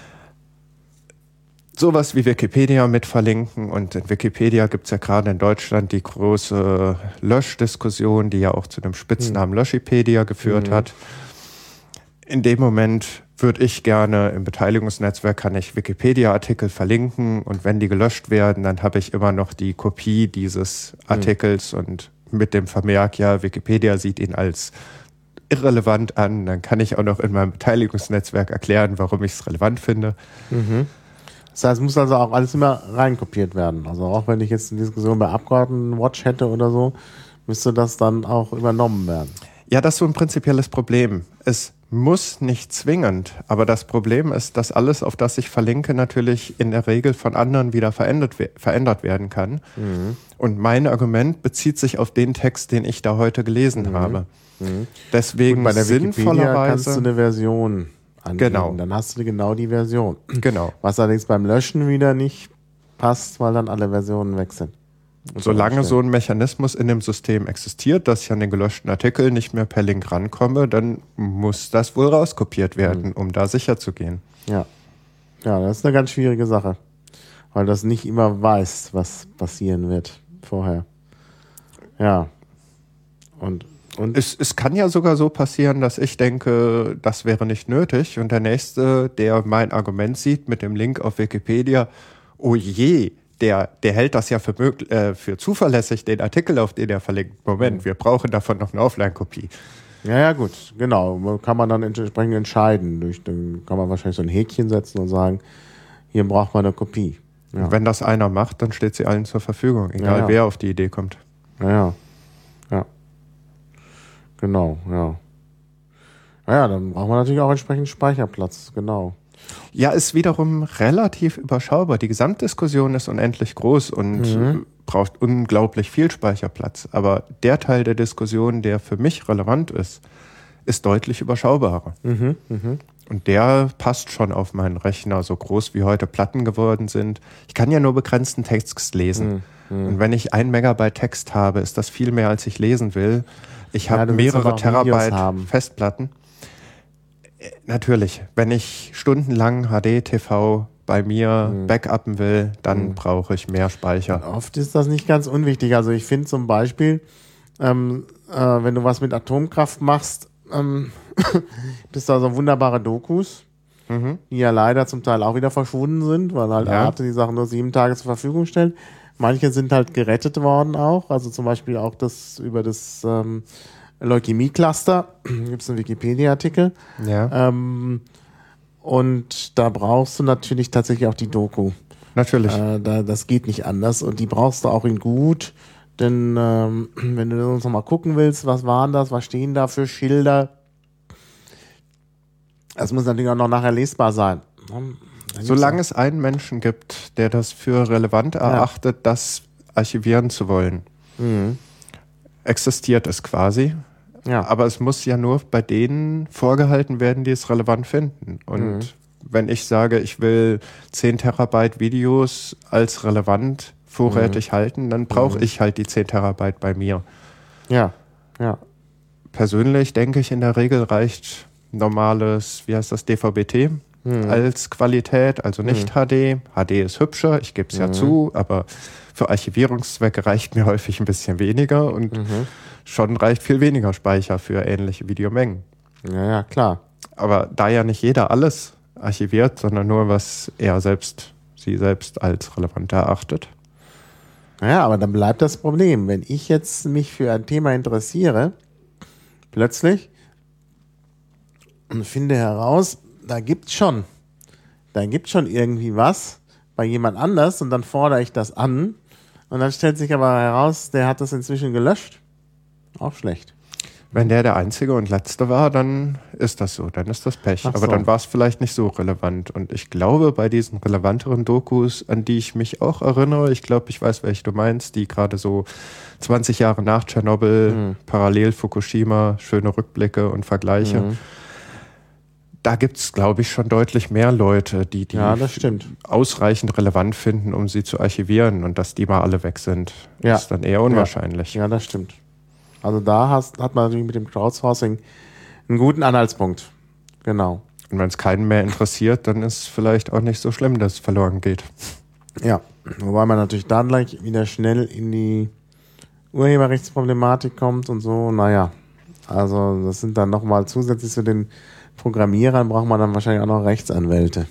sowas wie Wikipedia mit verlinken. Und in Wikipedia gibt es ja gerade in Deutschland die große Löschdiskussion, die ja auch zu dem Spitznamen mhm. Löschipedia geführt mhm. hat. In dem Moment würde ich gerne im Beteiligungsnetzwerk, kann ich Wikipedia-Artikel verlinken und wenn die gelöscht werden, dann habe ich immer noch die Kopie dieses Artikels mhm. und mit dem Vermerk, ja, Wikipedia sieht ihn als irrelevant an. Dann kann ich auch noch in meinem Beteiligungsnetzwerk erklären, warum ich es relevant finde. Mhm. Das heißt, es muss also auch alles immer reinkopiert werden. Also auch wenn ich jetzt eine Diskussion bei Abgeordnetenwatch hätte oder so, müsste das dann auch übernommen werden. Ja, das ist so ein prinzipielles Problem. Es muss nicht zwingend, aber das Problem ist, dass alles, auf das ich verlinke, natürlich in der Regel von anderen wieder verändert, verändert werden kann. Mhm. Und mein Argument bezieht sich auf den Text, den ich da heute gelesen mhm. habe. Mhm. Deswegen Gut, bei der sinnvollerweise kannst du eine Version angeben. Genau. Dann hast du genau die Version. Genau. Was allerdings beim Löschen wieder nicht passt, weil dann alle Versionen weg sind. Solange so ein Mechanismus in dem System existiert, dass ich an den gelöschten Artikel nicht mehr per Link rankomme, dann muss das wohl rauskopiert werden, mhm. um da sicher zu gehen. Ja. Ja, das ist eine ganz schwierige Sache, weil das nicht immer weiß, was passieren wird vorher. Ja. Und, und es, es kann ja sogar so passieren, dass ich denke, das wäre nicht nötig und der Nächste, der mein Argument sieht mit dem Link auf Wikipedia, oh je, Der, der hält das ja für, möglich, äh, für zuverlässig, den Artikel, auf den er verlinkt. Moment, wir brauchen davon noch eine Offline-Kopie. Ja, ja, gut, genau. Kann man dann entsprechend entscheiden. Durch, dann kann man wahrscheinlich so ein Häkchen setzen und sagen, hier braucht man eine Kopie. Ja. Und wenn das einer macht, dann steht sie allen zur Verfügung, egal ja, ja. wer auf die Idee kommt. Ja, ja. Ja. Genau, ja. Naja, dann braucht man natürlich auch entsprechend Speicherplatz, genau. Ja, ist wiederum relativ überschaubar. Die Gesamtdiskussion ist unendlich groß und mhm. braucht unglaublich viel Speicherplatz. Aber der Teil der Diskussion, der für mich relevant ist, ist deutlich überschaubarer. Mhm. Mhm. Und der passt schon auf meinen Rechner, so groß wie heute Platten geworden sind. Ich kann ja nur begrenzten Text lesen. Mhm. Und wenn ich ein Megabyte Text habe, ist das viel mehr, als ich lesen will. Ich habe ja, mehrere Terabyte Festplatten. Natürlich, wenn ich stundenlang H D T V bei mir mhm. backuppen will, dann mhm. brauche ich mehr Speicher. Und oft ist das nicht ganz unwichtig. Also ich finde zum Beispiel, ähm, äh, wenn du was mit Atomkraft machst, ähm, bist da so wunderbare Dokus, mhm. die ja leider zum Teil auch wieder verschwunden sind, weil halt ja. Arte die Sachen nur sieben Tage zur Verfügung stellt. Manche sind halt gerettet worden auch, also zum Beispiel auch das über das ähm, Leukämie-Cluster, gibt es einen Wikipedia-Artikel. Ja. Ähm, und da brauchst du natürlich tatsächlich auch die Doku. Natürlich. Äh, da, das geht nicht anders und die brauchst du auch in gut, denn ähm, wenn du uns noch mal gucken willst, was waren das, was stehen da für Schilder, das muss natürlich auch noch nachher lesbar sein. Solange es einen Menschen gibt, der das für relevant erachtet, ja. das archivieren zu wollen, mhm. existiert es quasi. Ja. Aber es muss ja nur bei denen vorgehalten werden, die es relevant finden. Und mhm. wenn ich sage, ich will zehn Terabyte Videos als relevant vorrätig mhm. halten, dann brauche mhm. ich halt die zehn Terabyte bei mir. Ja, ja. Persönlich denke ich, in der Regel reicht normales, wie heißt das, D V B T mhm. als Qualität, also nicht mhm. H D. H D ist hübscher, ich gebe es mhm. ja zu, aber für Archivierungszwecke reicht mir häufig ein bisschen weniger und mhm. schon reicht viel weniger Speicher für ähnliche Videomengen. Ja, ja, klar. Aber da ja nicht jeder alles archiviert, sondern nur, was er selbst, sie selbst als relevant erachtet. Ja, aber dann bleibt das Problem. Wenn ich jetzt mich für ein Thema interessiere, plötzlich und finde heraus, da gibt's schon, da gibt's schon irgendwie was bei jemand anders und dann fordere ich das an und dann stellt sich aber heraus, der hat das inzwischen gelöscht. Auch schlecht. Wenn der der Einzige und Letzte war, dann ist das so, dann ist das Pech. Ach aber so. Dann war es vielleicht nicht so relevant. Und ich glaube, bei diesen relevanteren Dokus, an die ich mich auch erinnere, ich glaube, ich weiß, welche du meinst, die gerade so zwanzig Jahre nach Tschernobyl, mhm. parallel Fukushima, schöne Rückblicke und Vergleiche. Mhm. Da gibt es, glaube ich, schon deutlich mehr Leute, die die ja, das stimmt. ausreichend relevant finden, um sie zu archivieren. Und dass die mal alle weg sind, ja. ist dann eher unwahrscheinlich. Ja, ja das stimmt. Also da hast, hat man natürlich mit dem Crowdsourcing einen guten Anhaltspunkt. Genau. Und wenn es keinen mehr interessiert, dann ist es vielleicht auch nicht so schlimm, dass es verloren geht. Ja, wobei man natürlich dann gleich wieder schnell in die Urheberrechtsproblematik kommt und so. Naja, also das sind dann nochmal zusätzlich zu den Programmierern, braucht man dann wahrscheinlich auch noch Rechtsanwälte.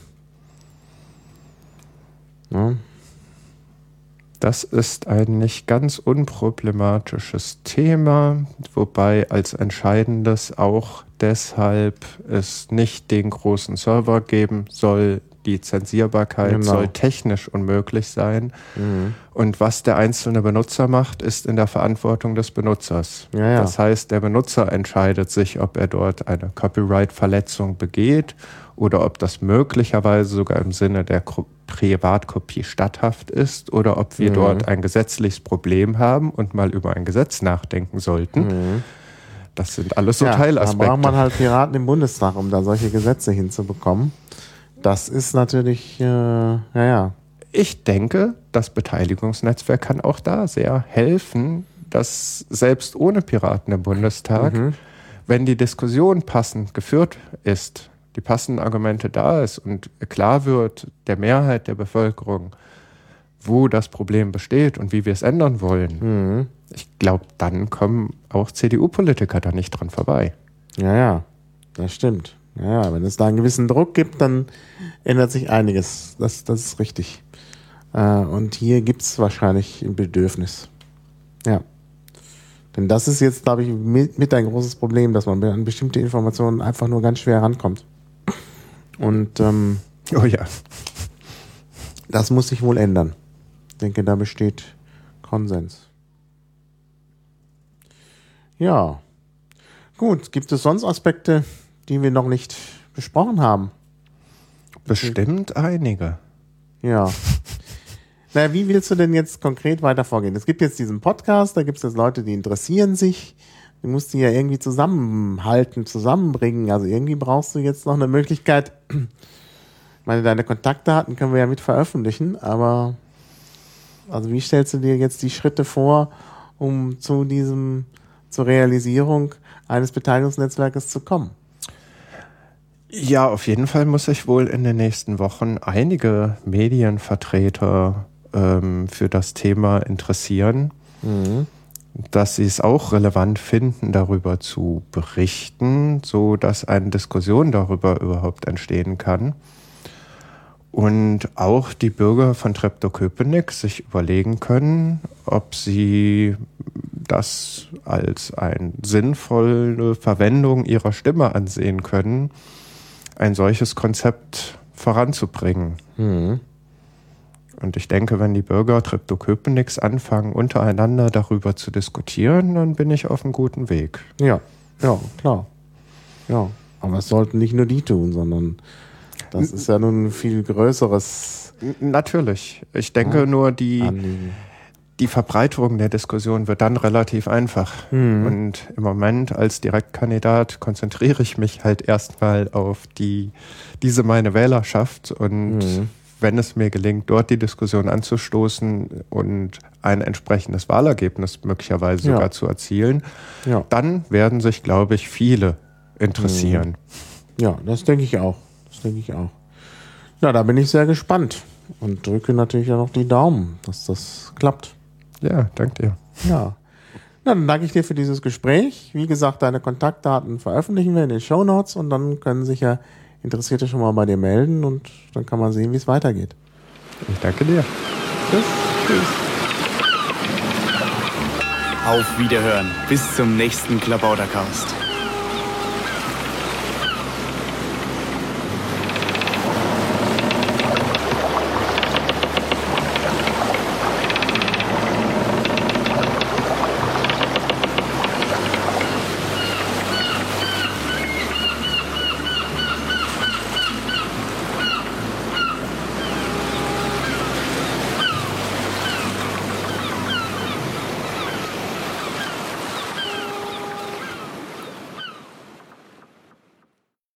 Ja. Das ist ein nicht ganz unproblematisches Thema, wobei als entscheidendes auch deshalb es nicht den großen Server geben soll, die Zensierbarkeit genau. soll technisch unmöglich sein. Mhm. Und was der einzelne Benutzer macht, ist in der Verantwortung des Benutzers. Ja, ja. Das heißt, der Benutzer entscheidet sich, ob er dort eine Copyright-Verletzung begeht oder ob das möglicherweise sogar im Sinne der Ko- Privatkopie statthaft ist oder ob wir mhm. dort ein gesetzliches Problem haben und mal über ein Gesetz nachdenken sollten. Mhm. Das sind alles so ja, Teilaspekte. Da braucht man halt Piraten im Bundestag, um da solche Gesetze hinzubekommen. Das ist natürlich, äh, ja, ja. Ich denke, das Beteiligungsnetzwerk kann auch da sehr helfen, dass selbst ohne Piraten im Bundestag, mhm. wenn die Diskussion passend geführt ist, die passenden Argumente da ist und klar wird der Mehrheit der Bevölkerung, wo das Problem besteht und wie wir es ändern wollen. Mhm. Ich glaube, dann kommen auch C D U-Politiker da nicht dran vorbei. Ja, ja, das stimmt. Ja, ja, wenn es da einen gewissen Druck gibt, dann ändert sich einiges. Das, das ist richtig. Äh, und hier gibt es wahrscheinlich ein Bedürfnis. Ja. Denn das ist jetzt, glaube ich, mit, mit ein großes Problem, dass man an bestimmte Informationen einfach nur ganz schwer rankommt. Und ähm, oh ja. Das muss sich wohl ändern. Ich denke, da besteht Konsens. Ja. Gut, gibt es sonst Aspekte, die wir noch nicht besprochen haben? Bestimmt einige. Ja. Na, wie willst du denn jetzt konkret weiter vorgehen? Es gibt jetzt diesen Podcast, da gibt es jetzt Leute, die interessieren sich. Du musst die ja irgendwie zusammenhalten, zusammenbringen. Also irgendwie brauchst du jetzt noch eine Möglichkeit. Ich meine, deine Kontaktdaten können wir ja mit veröffentlichen, aber also wie stellst du dir jetzt die Schritte vor, um zu diesem, zur Realisierung eines Beteiligungsnetzwerkes zu kommen? Ja, auf jeden Fall muss sich wohl in den nächsten Wochen einige Medienvertreter ähm, für das Thema interessieren, mhm. dass sie es auch relevant finden, darüber zu berichten, so dass eine Diskussion darüber überhaupt entstehen kann. Und auch die Bürger von Treptow-Köpenick sich überlegen können, ob sie das als eine sinnvolle Verwendung ihrer Stimme ansehen können, ein solches Konzept voranzubringen. Mhm. Und ich denke, wenn die Bürger Treptow-Köpenicks anfangen, untereinander darüber zu diskutieren, dann bin ich auf einem guten Weg. Ja, ja, klar. Ja, aber es sollten nicht nur die tun, sondern das ist ja nun ein viel größeres... Natürlich. Ich denke ja, nur, die, die Verbreiterung der Diskussion wird dann relativ einfach. Mhm. Und im Moment als Direktkandidat konzentriere ich mich halt erstmal auf die, diese meine Wählerschaft. Und mhm. wenn es mir gelingt, dort die Diskussion anzustoßen und ein entsprechendes Wahlergebnis möglicherweise ja. sogar zu erzielen, ja. dann werden sich, glaube ich, viele interessieren. Ja, das denke ich auch. Das denke ich auch. Ja, da bin ich sehr gespannt und drücke natürlich auch noch die Daumen, dass das klappt. Ja, danke dir. Ja. Na, dann danke ich dir für dieses Gespräch. Wie gesagt, deine Kontaktdaten veröffentlichen wir in den Shownotes und dann können sich ja Interessierte schon mal bei dir melden und dann kann man sehen, wie es weitergeht. Ich danke dir. Tschüss. Tschüss. Auf Wiederhören. Bis zum nächsten Klabautercast.